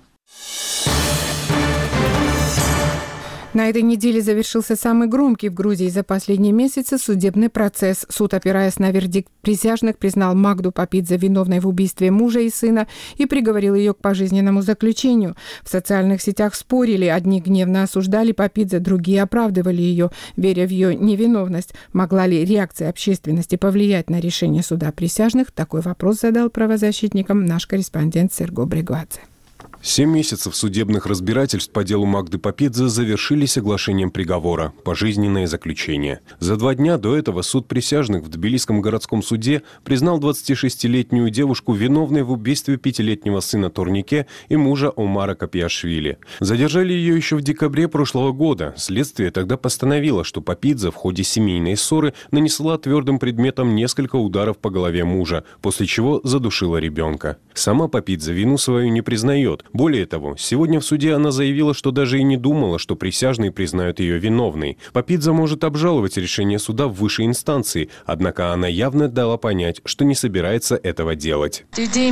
На этой неделе завершился самый громкий в Грузии за последние месяцы судебный процесс. Суд, опираясь на вердикт присяжных, признал Магду Папидзе виновной в убийстве мужа и сына и приговорил ее к пожизненному заключению. В социальных сетях спорили, одни гневно осуждали Папидзе, другие оправдывали ее, веря в ее невиновность. Могла ли реакция общественности повлиять на решение суда присяжных? Такой вопрос задал правозащитникам наш корреспондент Серго Бригвадзе.
Семь месяцев судебных разбирательств по делу Магды Папидзе завершились оглашением приговора – пожизненное заключение. За два дня до этого суд присяжных в Тбилисском городском суде признал двадцатишестилетнюю девушку виновной в убийстве пятилетнего сына Торнике и мужа Омара Капиашвили. Задержали ее еще в декабре прошлого года. Следствие тогда постановило, что Папидзе в ходе семейной ссоры нанесла твердым предметом несколько ударов по голове мужа, после чего задушила ребенка. Сама Папидзе вину свою не признает. Более того, сегодня в суде она заявила, что даже и не думала, что присяжные признают ее виновной. Папидзе может обжаловать решение суда в высшей инстанции, однако она явно дала понять, что не собирается этого делать.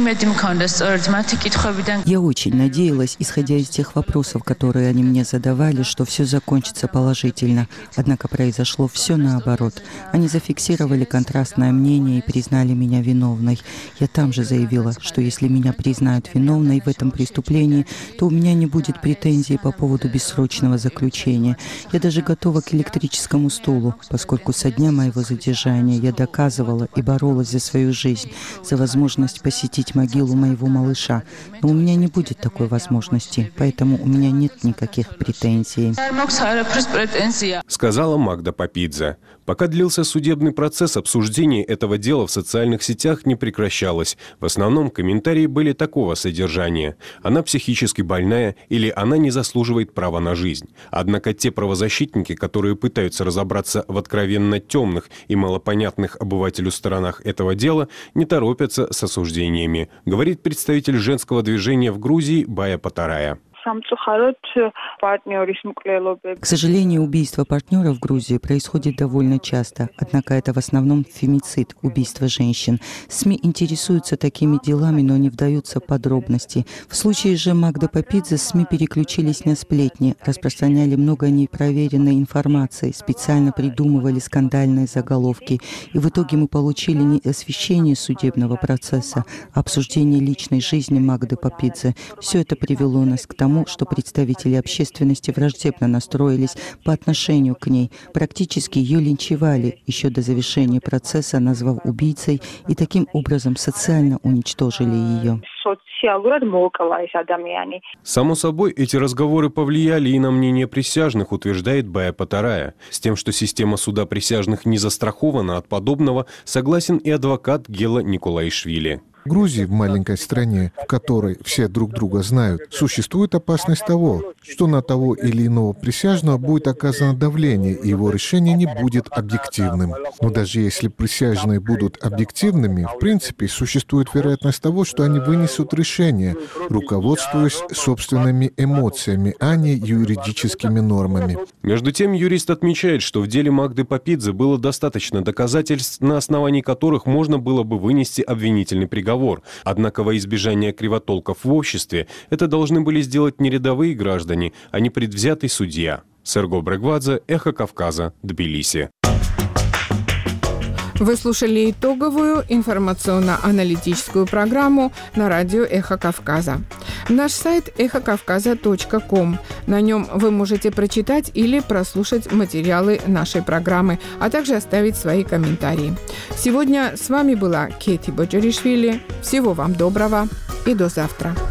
Я очень надеялась, исходя из тех вопросов, которые они мне задавали, что все закончится положительно. Однако произошло все наоборот. Они зафиксировали контрастное мнение и признали меня виновной. Я там же заявила, что если меня признают виновной в этом преступлении, преступлений, то у меня не будет претензий по поводу бессрочного заключения. Я даже готова к электрическому стулу, поскольку со дня моего задержания я доказывала и боролась за свою жизнь, за возможность посетить могилу моего малыша. Но у меня не будет такой возможности, поэтому у меня нет никаких претензий.
Сказала Магда Папидзе. Пока длился судебный процесс, обсуждение этого дела в социальных сетях не прекращалось. В основном комментарии были такого содержания. Она психически больная или она не заслуживает права на жизнь. Однако те правозащитники, которые пытаются разобраться в откровенно темных и малопонятных обывателю сторонах этого дела, не торопятся с осуждениями, говорит представитель женского движения в Грузии Бая Патарая.
К сожалению, убийство партнера в Грузии происходит довольно часто, однако это в основном фемицид, убийство женщин. СМИ интересуются такими делами, но не вдаются в подробности. В случае же Магды Папидзе СМИ переключились на сплетни, распространяли много непроверенной информации, специально придумывали скандальные заголовки. И в итоге мы получили не освещение судебного процесса, а обсуждение личной жизни Магды Папидзе. Все это привело нас к тому, что представители общественности враждебно настроились по отношению к ней. Практически ее линчевали еще до завершения процесса, назвав убийцей, и таким образом социально уничтожили ее.
Само собой, эти разговоры повлияли и на мнение присяжных, утверждает Бая Патарая. С тем, что система суда присяжных не застрахована от подобного, согласен и адвокат Гела Николаишвили.
В Грузии, в маленькой стране, в которой все друг друга знают, существует опасность того, что на того или иного присяжного будет оказано давление, и его решение не будет объективным. Но даже если присяжные будут объективными, в принципе, существует вероятность того, что они вынесут решение, руководствуясь собственными эмоциями, а не юридическими нормами.
Между тем, юрист отмечает, что в деле Магды Папидзе было достаточно доказательств, на основании которых можно было бы вынести обвинительный приговор. Однако во избежание кривотолков в обществе это должны были сделать не рядовые граждане, а не предвзятый судья. Серго Брегвадзе, Эхо Кавказа, Тбилиси.
Вы слушали итоговую информационно-аналитическую программу на радио «Эхо Кавказа». Наш сайт эхо кавказа точка ком. На нем вы можете прочитать или прослушать материалы нашей программы, а также оставить свои комментарии. Сегодня с вами была Кети Боджаришвили. Всего вам доброго и до завтра.